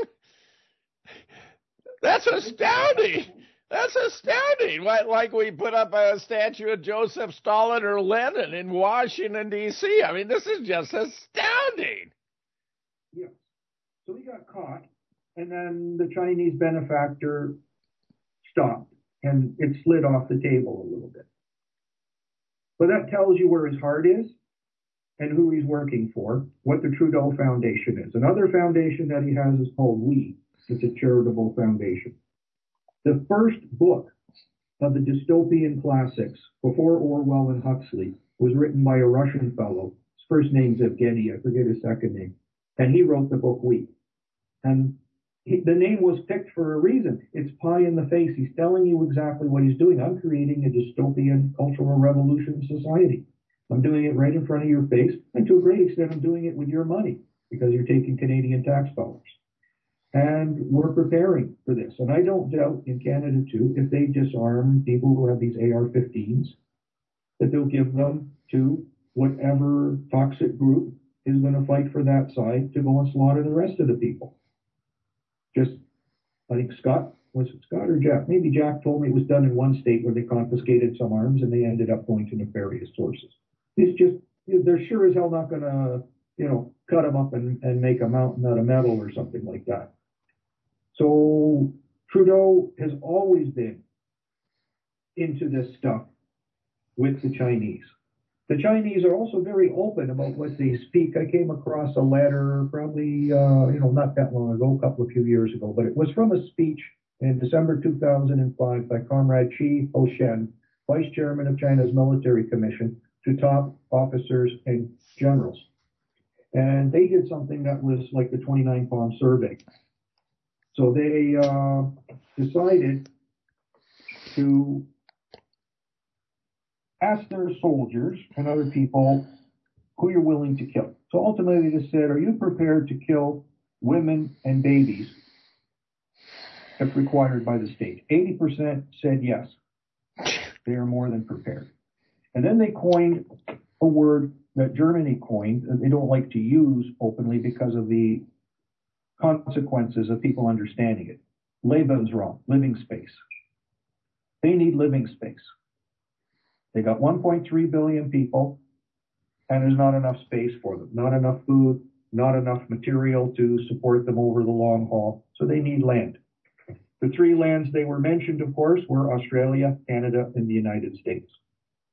That's astounding! That's astounding. Like we put up a statue of Joseph Stalin or Lenin in Washington, D C I mean, this is just astounding. Yeah. So he got caught, and then the Chinese benefactor stopped, and it slid off the table a little bit. But that tells you where his heart is and who he's working for, what the Trudeau Foundation is. Another foundation that he has is called We. It's a charitable foundation. The first book of the dystopian classics before Orwell and Huxley was written by a Russian fellow. His first name's Evgeny, I forget his second name. And he wrote the book We. And he, the name was picked for a reason. It's pie in the face. He's telling you exactly what he's doing. I'm creating a dystopian cultural revolution society. I'm doing it right in front of your face. And to a great extent, I'm doing it with your money because you're taking Canadian tax dollars. And we're preparing for this. And I don't doubt in Canada, too, if they disarm people who have these A R fifteens, that they'll give them to whatever toxic group is going to fight for that side to go and slaughter the rest of the people. Just, I think Scott, was it Scott or Jack? Maybe Jack told me it was done in one state where they confiscated some arms and they ended up going to nefarious sources. It's just, they're sure as hell not going to, you know, cut them up and, and make a mountain out of metal or something like that. So Trudeau has always been into this stuff with the Chinese. The Chinese are also very open about what they speak. I came across a letter probably, uh, you know, not that long ago, a couple of few years ago, but it was from a speech in December two thousand five by Comrade Qi Hoshen, Vice Chairman of China's Military Commission, to top officers and generals. And they did something that was like the twenty-nine Palm Survey. So they uh, decided to ask their soldiers and other people who you're willing to kill. So ultimately they just said, are you prepared to kill women and babies if required by the state? eighty percent said yes. They are more than prepared. And then they coined a word that Germany coined that they don't like to use openly because of the consequences of people understanding it. Lebensraum, living space. They need living space. They got one point three billion people, and there's not enough space for them. Not enough food, not enough material to support them over the long haul. So they need land. The three lands they were mentioned, of course, were Australia, Canada, and the United States.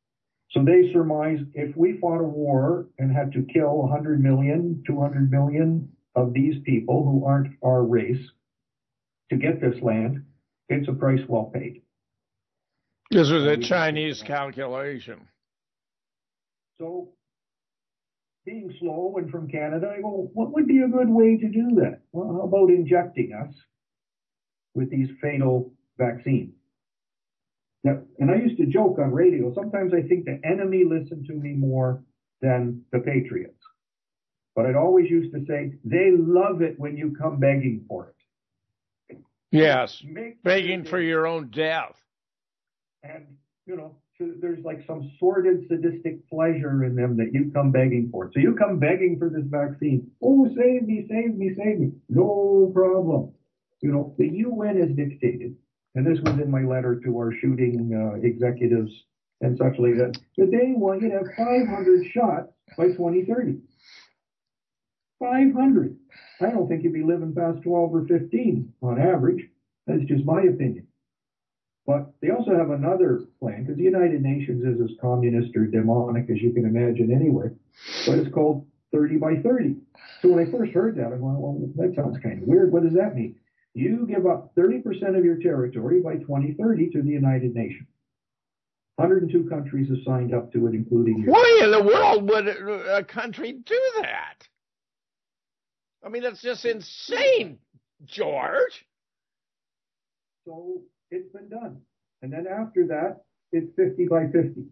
So they surmise if we fought a war and had to kill one hundred million, two hundred million of these people who aren't our race to get this land, it's a price well paid. This was a Chinese calculation. So being slow and from Canada, I go, what would be a good way to do that? Well, how about injecting us with these fatal vaccines? Now, and I used to joke on radio, sometimes I think the enemy listened to me more than the patriots. But I'd always used to say, they love it when you come begging for it. Yes, Make begging for your own death. And, you know, so there's like some sordid, sadistic pleasure in them that you come begging for. So you come begging for this vaccine. Oh, save me, save me, save me. No problem. You know, the U N has dictated, and this was in my letter to our shooting uh, executives and such like that, that they want you to have five hundred shots by twenty thirty. five hundred. I don't think you'd be living past twelve or fifteen on average. That's just my opinion. But they also have another plan, because the United Nations is as communist or demonic as you can imagine anyway, but it's called thirty by thirty. So when I first heard that, I went, well, that sounds kind of weird. What does that mean? You give up thirty percent of your territory by twenty thirty to the United Nations. one hundred two countries have signed up to it, including you. Why in the world would a country do that? I mean, that's just insane, George. So it's been done. And then after that, it's fifty by fifty.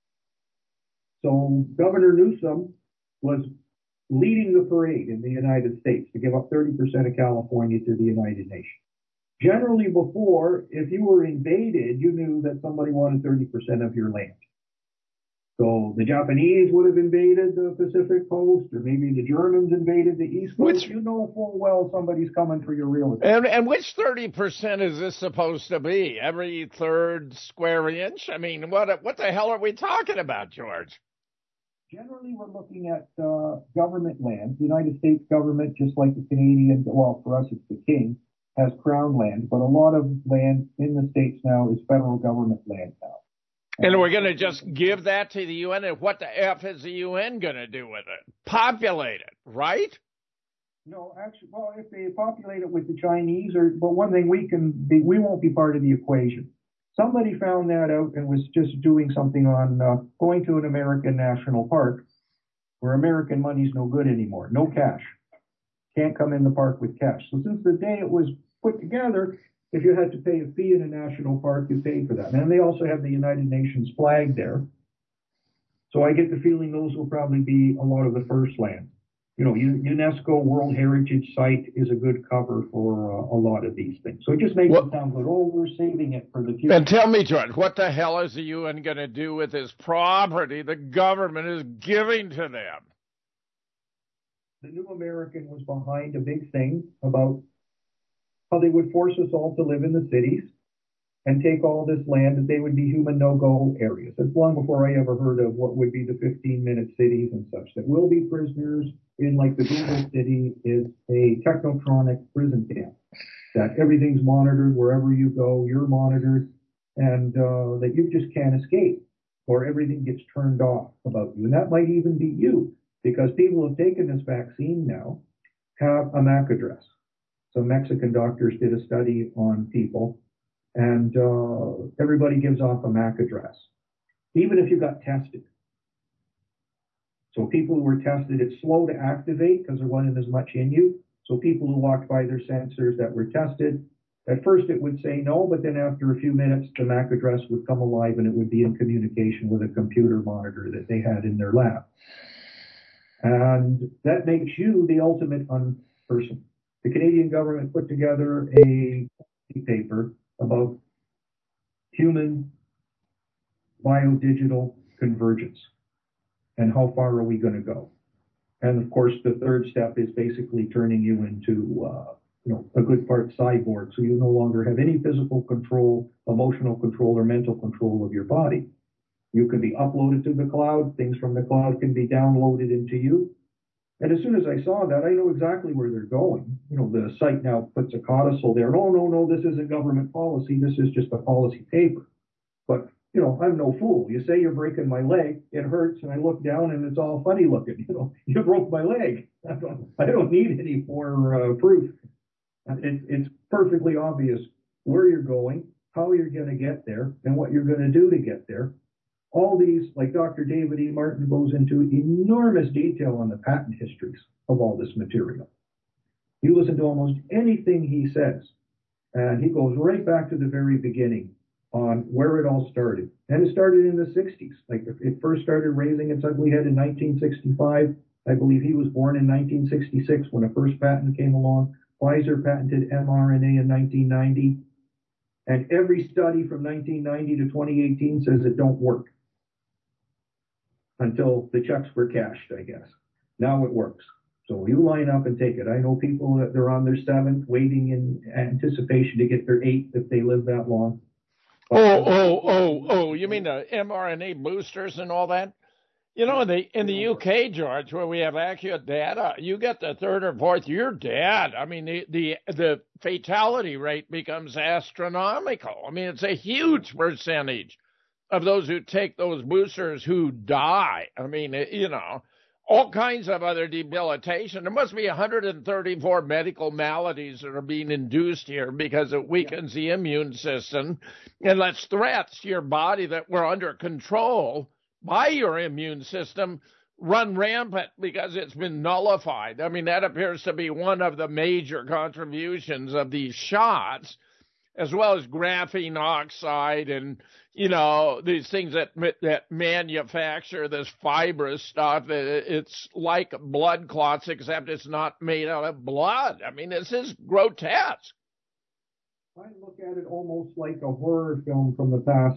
So Governor Newsom was leading the parade in the United States to give up thirty percent of California to the United Nations. Generally before, if you were invaded, you knew that somebody wanted thirty percent of your land. So the Japanese would have invaded the Pacific coast, or maybe the Germans invaded the East coast. Which, you know full well somebody's coming for your real estate. And, and which thirty percent is this supposed to be? Every third square inch? I mean, what what the hell are we talking about, George? Generally, we're looking at uh, government land. The United States government, just like the Canadian, well, for us it's the King, has crown land, but a lot of land in the States now is federal government land now. And we're going to just give that to the U N, and what the F is the U N going to do with it? Populate it, right? No, actually, well, if they populate it with the Chinese, or but one thing we can be, we won't be part of the equation. Somebody found that out and was just doing something on uh, going to an American national park where American money's no good anymore. No cash. Can't come in the park with cash. So since the day it was put together, if you had to pay a fee in a national park, you paid for that. And they also have the United Nations flag there. So I get the feeling those will probably be a lot of the first land. You know, UNESCO World Heritage Site is a good cover for uh, a lot of these things. So it just makes what, it sound good. Oh, we're saving it for the future. And tell me, George, what the hell is the U N going to do with this property the government is giving to them? The New American was behind a big thing about how they would force us all to live in the cities and take all this land, that they would be human no-go areas. That's long before I ever heard of what would be the fifteen-minute cities and such, that will be prisoners in, like the Google City is a technotronic prison camp, that everything's monitored wherever you go, you're monitored, and uh, that you just can't escape, or everything gets turned off about you. And that might even be you, because people who have taken this vaccine now have a M A C address. So Mexican doctors did a study on people, and uh, everybody gives off a M A C address, even if you got tested. So people who were tested, it's slow to activate because there wasn't as much in you. So people who walked by their sensors that were tested, at first it would say no, but then after a few minutes, the M A C address would come alive and it would be in communication with a computer monitor that they had in their lab. And that makes you the ultimate un-person. The Canadian government put together a paper about human biodigital convergence and how far are we going to go. And of course, the third step is basically turning you into, uh, you know, a good part cyborg, so you no longer have any physical control, emotional control, or mental control of your body. You can be uploaded to the cloud. Things from the cloud can be downloaded into you. And as soon as I saw that, I know exactly where they're going. You know, the site now puts a codicil there. No, no, no, this isn't government policy. This is just a policy paper. But you know, I'm no fool. You say you're breaking my leg, it hurts, and I look down and it's all funny looking. You know, you broke my leg. I don't, I don't need any more uh, proof. It, it's perfectly obvious where you're going, how you're going to get there, and what you're going to do to get there. All these, like Doctor David E. Martin goes into enormous detail on the patent histories of all this material. You listen to almost anything he says, and he goes right back to the very beginning on where it all started. And it started in the sixties. Like it first started raising its ugly head in nineteen sixty-five. I believe he was born in nineteen sixty-six when a first patent came along. Pfizer patented mRNA in nineteen ninety. And every study from nineteen ninety to twenty eighteen says it don't work. Until the checks were cashed, I guess. Now it works. So you line up and take it. I know people that they're on their seventh, waiting in anticipation to get their eighth if they live that long. Oh, oh, oh, oh, you mean the mRNA boosters and all that? You know, in the, in the U K, George, where we have accurate data, you get the third or fourth, you're dead. I mean, the, the, the fatality rate becomes astronomical. I mean, it's a huge percentage of those who take those boosters who die. I mean, you know, all kinds of other debilitation. There must be one hundred thirty-four medical maladies that are being induced here because it weakens the immune system and lets threats to your body that were under control by your immune system run rampant because it's been nullified. I mean, that appears to be one of the major contributions of these shots, as well as graphene oxide and, you know, these things that that manufacture this fibrous stuff. It's like blood clots, except it's not made out of blood. I mean, this is grotesque. I look at it almost like a horror film from the past.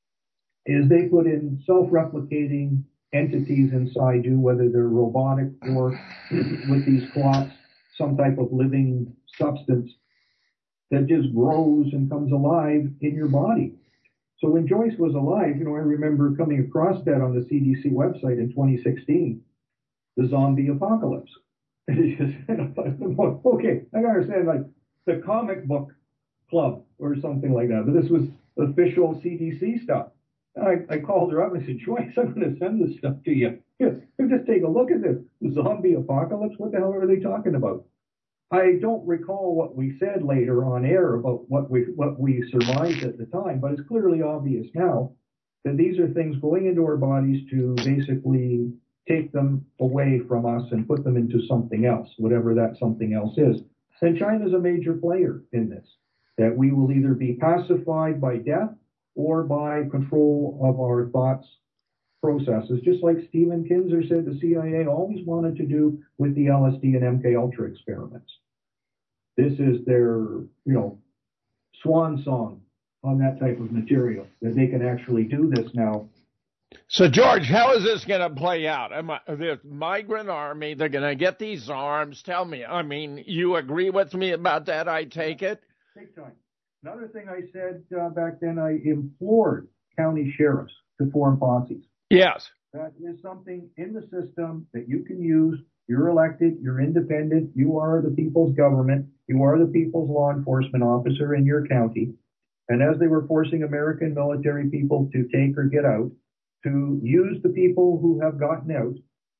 Is they put in self-replicating entities inside you, whether they're robotic or with these clots, some type of living substance that just grows and comes alive in your body. So when Joyce was alive, you know, I remember coming across that on the C D C website in twenty sixteen, the zombie apocalypse. And it's just, you know, okay, I gotta understand, like the comic book club or something like that, but this was official C D C stuff. I, I called her up and I said, Joyce, I'm going to send this stuff to you. Here, just take a look at this. The zombie apocalypse, what the hell are they talking about? I don't recall what we said later on air about what we what we surmised at the time, but it's clearly obvious now that these are things going into our bodies to basically take them away from us and put them into something else, whatever that something else is. And China's a major player in this, that we will either be pacified by death or by control of our thoughts processes, just like Stephen Kinzer said the C I A always wanted to do with the L S D and M K Ultra experiments. This is their, you know, swan song on that type of material, that they can actually do this now. So, George, how is this going to play out? Am I, the migrant army, they're going to get these arms. Tell me, I mean, you agree with me about that, I take it? Big time. Another thing I said uh, back then, I implored county sheriffs to form posses. Yes. That is something in the system that you can use. You're elected, you're independent, you are the people's government, you are the people's law enforcement officer in your county. And as they were forcing American military people to take or get out, to use the people who have gotten out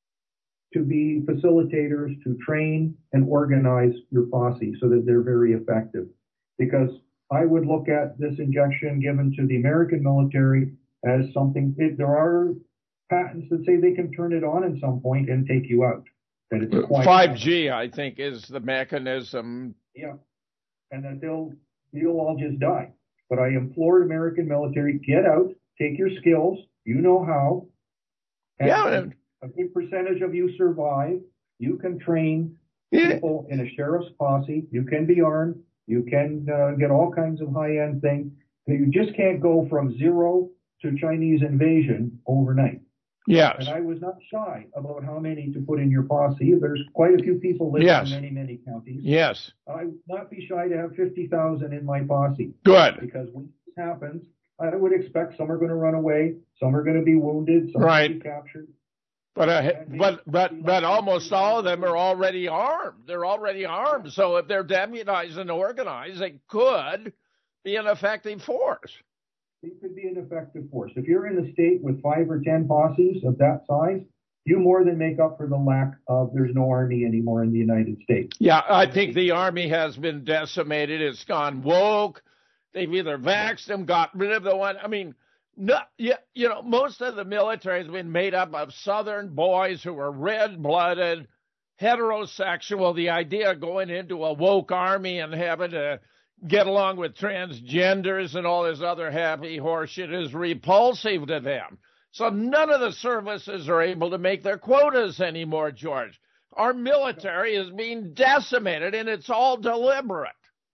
to be facilitators, to train and organize your posse so that they're very effective. Because I would look at this injection given to the American military as something, it, there are patents that say they can turn it on at some point and take you out. That it's quite five G, I think, is the mechanism. Yeah, and that they'll, you'll all just die. But I implored American military, get out, take your skills, you know how. And yeah. A big percentage of you survive. You can train yeah. people in a sheriff's posse. You can be armed. You can uh, get all kinds of high-end things. You just can't go from zero to Chinese invasion overnight. Yes. And I was not shy about how many to put in your posse. There's quite a few people living yes. in many, many counties. Yes. I would not be shy to have fifty thousand in my posse. Good. Because when this happens, I would expect some are going to run away, some are going to be wounded, some right. are going to be captured. But, uh, but but but almost all of them are already armed. They're already armed. So if they're deputized and organized, they could be an effective force. you could be an effective force. If you're in a state with five or ten posses of that size, you more than make up for the lack of there's no army anymore in the United States. Yeah, I think the army has been decimated. It's gone woke. They've either vaxxed them, got rid of the one. I mean, no, you, you know, most of the military has been made up of Southern boys who are red-blooded, heterosexual. The idea of going into a woke army and having to get along with transgenders and all this other happy horseshit is repulsive to them. So none of the services are able to make their quotas anymore, George. Our military is being decimated, and it's all deliberate.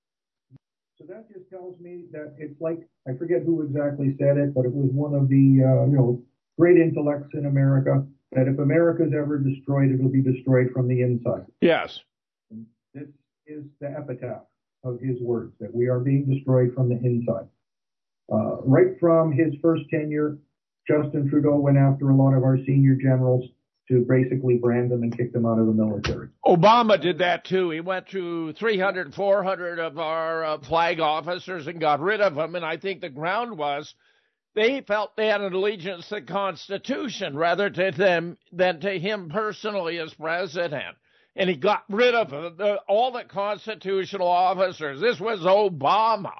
So that just tells me that it's like, I forget who exactly said it, but it was one of the, uh, you know, great intellects in America, that if America's ever destroyed, it'll be destroyed from the inside. Yes. And this is the epitaph of his words, that we are being destroyed from the inside. Uh, right from his first tenure, Justin Trudeau went after a lot of our senior generals to basically brand them and kick them out of the military. Obama did that too. He went to three hundred, four hundred of our uh, flag officers and got rid of them. And I think the ground was they felt they had an allegiance to the Constitution rather to them than to him personally as president. And he got rid of the, the, all the constitutional officers. This was Obama.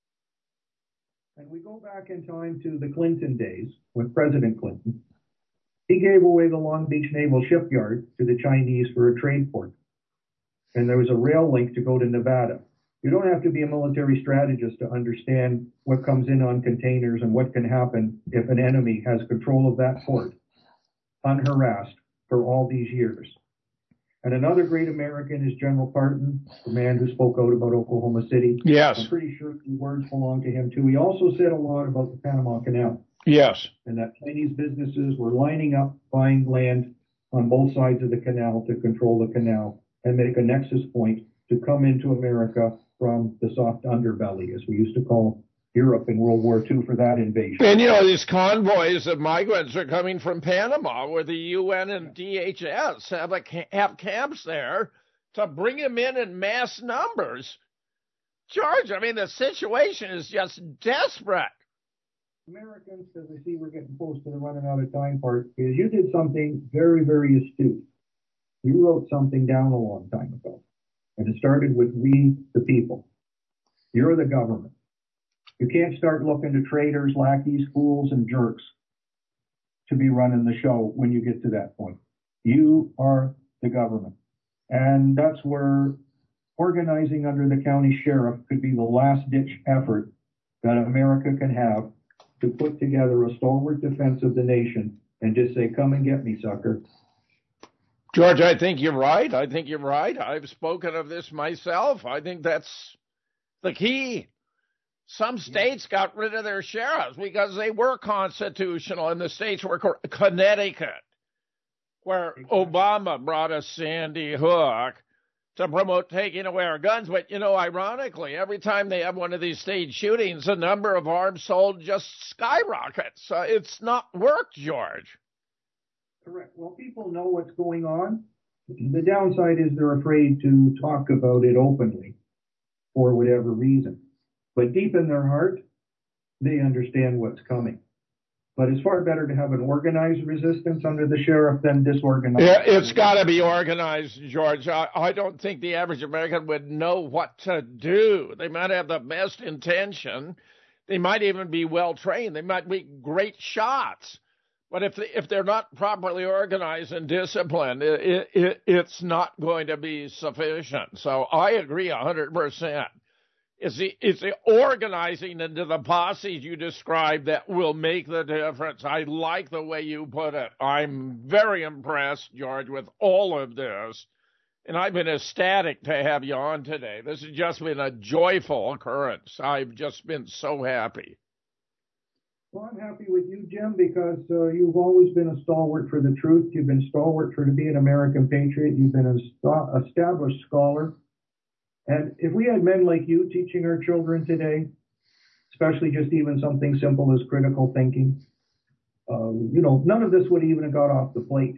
And we go back in time to the Clinton days with President Clinton. He gave away the Long Beach Naval Shipyard to the Chinese for a trade port. And there was a rail link to go to Nevada. You don't have to be a military strategist to understand what comes in on containers and what can happen if an enemy has control of that port, unharassed for all these years. And another great American is General Carton, the man who spoke out about Oklahoma City. Yes. I'm pretty sure the words belong to him too. He also said a lot about the Panama Canal. Yes. And that Chinese businesses were lining up, buying land on both sides of the canal to control the canal and make a nexus point to come into America from the soft underbelly, as we used to call Europe in World War Two for that invasion. And, you know, these convoys of migrants are coming from Panama, where the U N and D H S have, a, have camps there to bring them in in mass numbers. George, I mean, the situation is just desperate. Americans, as I see we're getting close to the running out of time part, is you did something very, very astute. You wrote something down a long time ago, and it started with we, the people. You're the government. You can't start looking to traitors, lackeys, fools, and jerks to be running the show when you get to that point. You are the government. And that's where organizing under the county sheriff could be the last-ditch effort that America can have to put together a stalwart defense of the nation and just say, come and get me, sucker. George, I think you're right. I think you're right. I've spoken of this myself. I think that's the key. Some states got rid of their sheriffs because they were constitutional, and the states were Connecticut, where Obama brought us Sandy Hook to promote taking away our guns. But, you know, ironically, every time they have one of these state shootings, the number of arms sold just skyrockets. Uh, it's not worked, George. Correct. Well, people know what's going on. The downside is they're afraid to talk about it openly for whatever reason. But deep in their heart, they understand what's coming. But it's far better to have an organized resistance under the sheriff than disorganized. Yeah, it's got to be organized, George. I, I don't think the average American would know what to do. They might have the best intention. They might even be well trained. They might be great shots. But if they, if they're not properly organized and disciplined, it, it, it's not going to be sufficient. So I agree one hundred percent. It's the, it's the organizing into the posses you described that will make the difference. I like the way you put it. I'm very impressed, George, with all of this. And I've been ecstatic to have you on today. This has just been a joyful occurrence. I've just been so happy. Well, I'm happy with you, Jim, because uh, you've always been a stalwart for the truth. You've been stalwart for to be an American patriot. You've been an st- established scholar. And if we had men like you teaching our children today, especially just even something simple as critical thinking, uh, you know, none of this would even have got off the plate.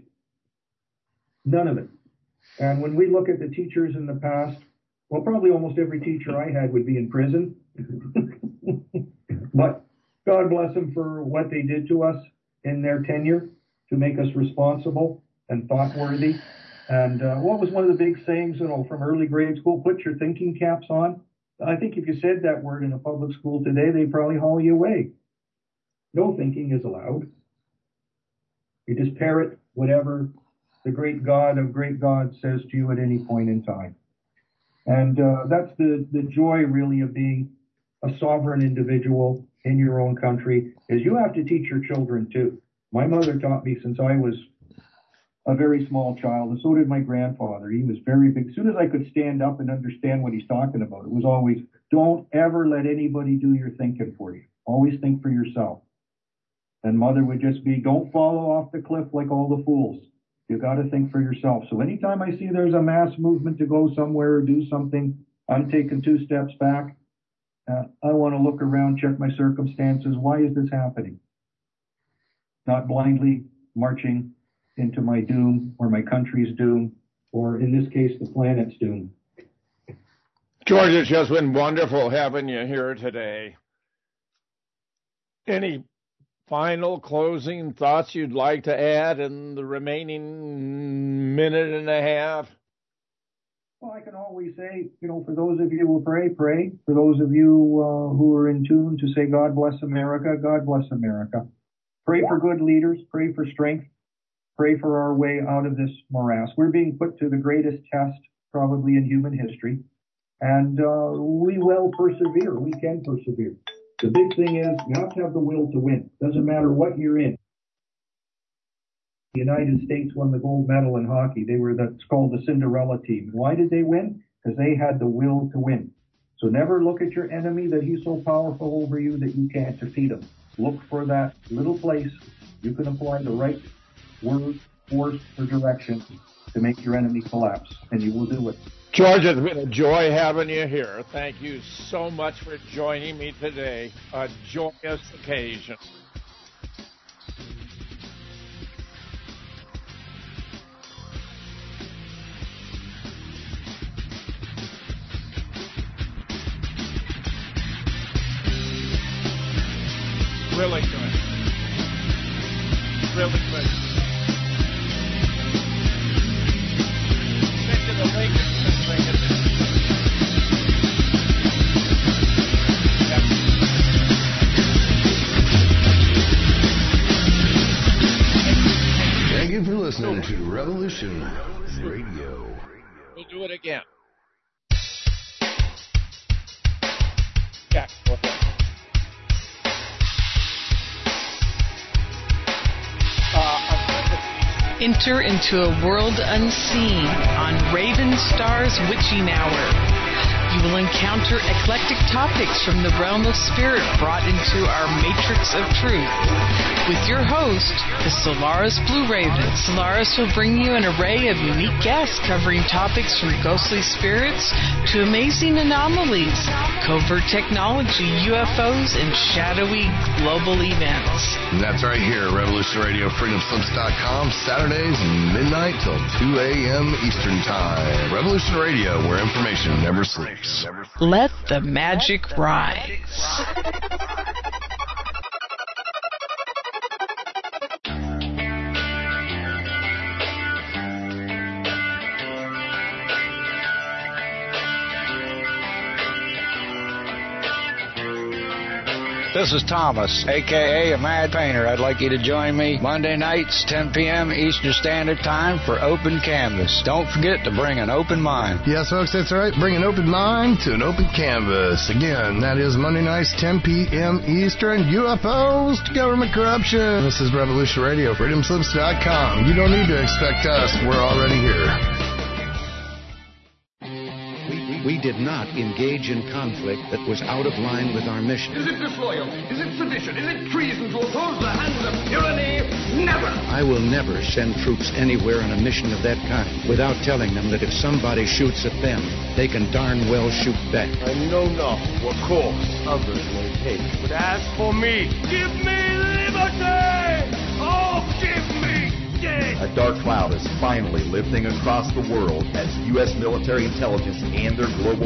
None of it. And when we look at the teachers in the past, well, probably almost every teacher I had would be in prison. But God bless them for what they did to us in their tenure to make us responsible and thought-worthy. And uh, what was one of the big sayings, you know, from early grade school? Put your thinking caps on. I think if you said that word in a public school today, they'd probably haul you away. No thinking is allowed. You just parrot whatever the great God of great gods says to you at any point in time. And uh, that's the, the joy, really, of being a sovereign individual in your own country, is you have to teach your children, too. My mother taught me since I was a very small child, and so did my grandfather. He was very big. As soon as I could stand up and understand what he's talking about, it was always, don't ever let anybody do your thinking for you. Always think for yourself. And mother would just be, don't follow off the cliff like all the fools. You got to think for yourself. So anytime I see there's a mass movement to go somewhere or do something, I'm taking two steps back. Uh, I want to look around, check my circumstances. Why is this happening? Not blindly marching into my doom or my country's doom, or in this case, the planet's doom. George, it's just been wonderful having you here today. Any final closing thoughts you'd like to add in the remaining minute and a half? Well, I can always say, you know, for those of you who pray, pray. For those of you uh, who are in tune to say, God bless America, God bless America. Pray for good leaders, pray for strength, pray for our way out of this morass. We're being put to the greatest test probably in human history, and uh, we will persevere. We can persevere. The big thing is you have to have the will to win. Doesn't matter what you're in. The United States won the gold medal in hockey. They were that's called the Cinderella team. Why did they win? Because they had the will to win. So never look at your enemy that he's so powerful over you that you can't defeat him. Look for that little place you can apply the right word, force, or direction to make your enemy collapse, and you will do it. George, it's been a joy having you here. Thank you so much for joining me today. A joyous occasion. Really good. Really good. Send you the link and bring it in. Thank you for listening to Revolution Radio. We'll do it again. Yeah, go ahead. Enter into a world unseen on Raven Star's Witching Hour. You will encounter eclectic topics from the realm of spirit brought into our matrix of truth. With your host, the Solaris Blue Raven. Solaris will bring you an array of unique guests covering topics from ghostly spirits to amazing anomalies, covert technology, U F Os, and shadowy global events. And that's right here, Revolution Radio, freedom slips dot com, Saturdays, midnight till two a.m. Eastern Time. Revolution Radio, where information never sleeps. Let the magic rise. This is Thomas, a k a. a Mad Painter. I'd like you to join me Monday nights, ten p.m. Eastern Standard Time for Open Canvas. Don't forget to bring an open mind. Yes, folks, that's right. Bring an open mind to an open canvas. Again, that is Monday nights, ten p.m. Eastern. U F Os to government corruption. This is Revolution Radio, freedom slips dot com. You don't need to expect us. We're already here. We did not engage in conflict that was out of line with our mission. Is it disloyal? Is it sedition? Is it treason to oppose the hands of tyranny? Never! I will never send troops anywhere on a mission of that kind without telling them that if somebody shoots at them, they can darn well shoot back. I know not what course others may take, but as for me, give me liberty! Oh, give me death! A dark cloud is finally lifting across the world as U S military intelligence and their global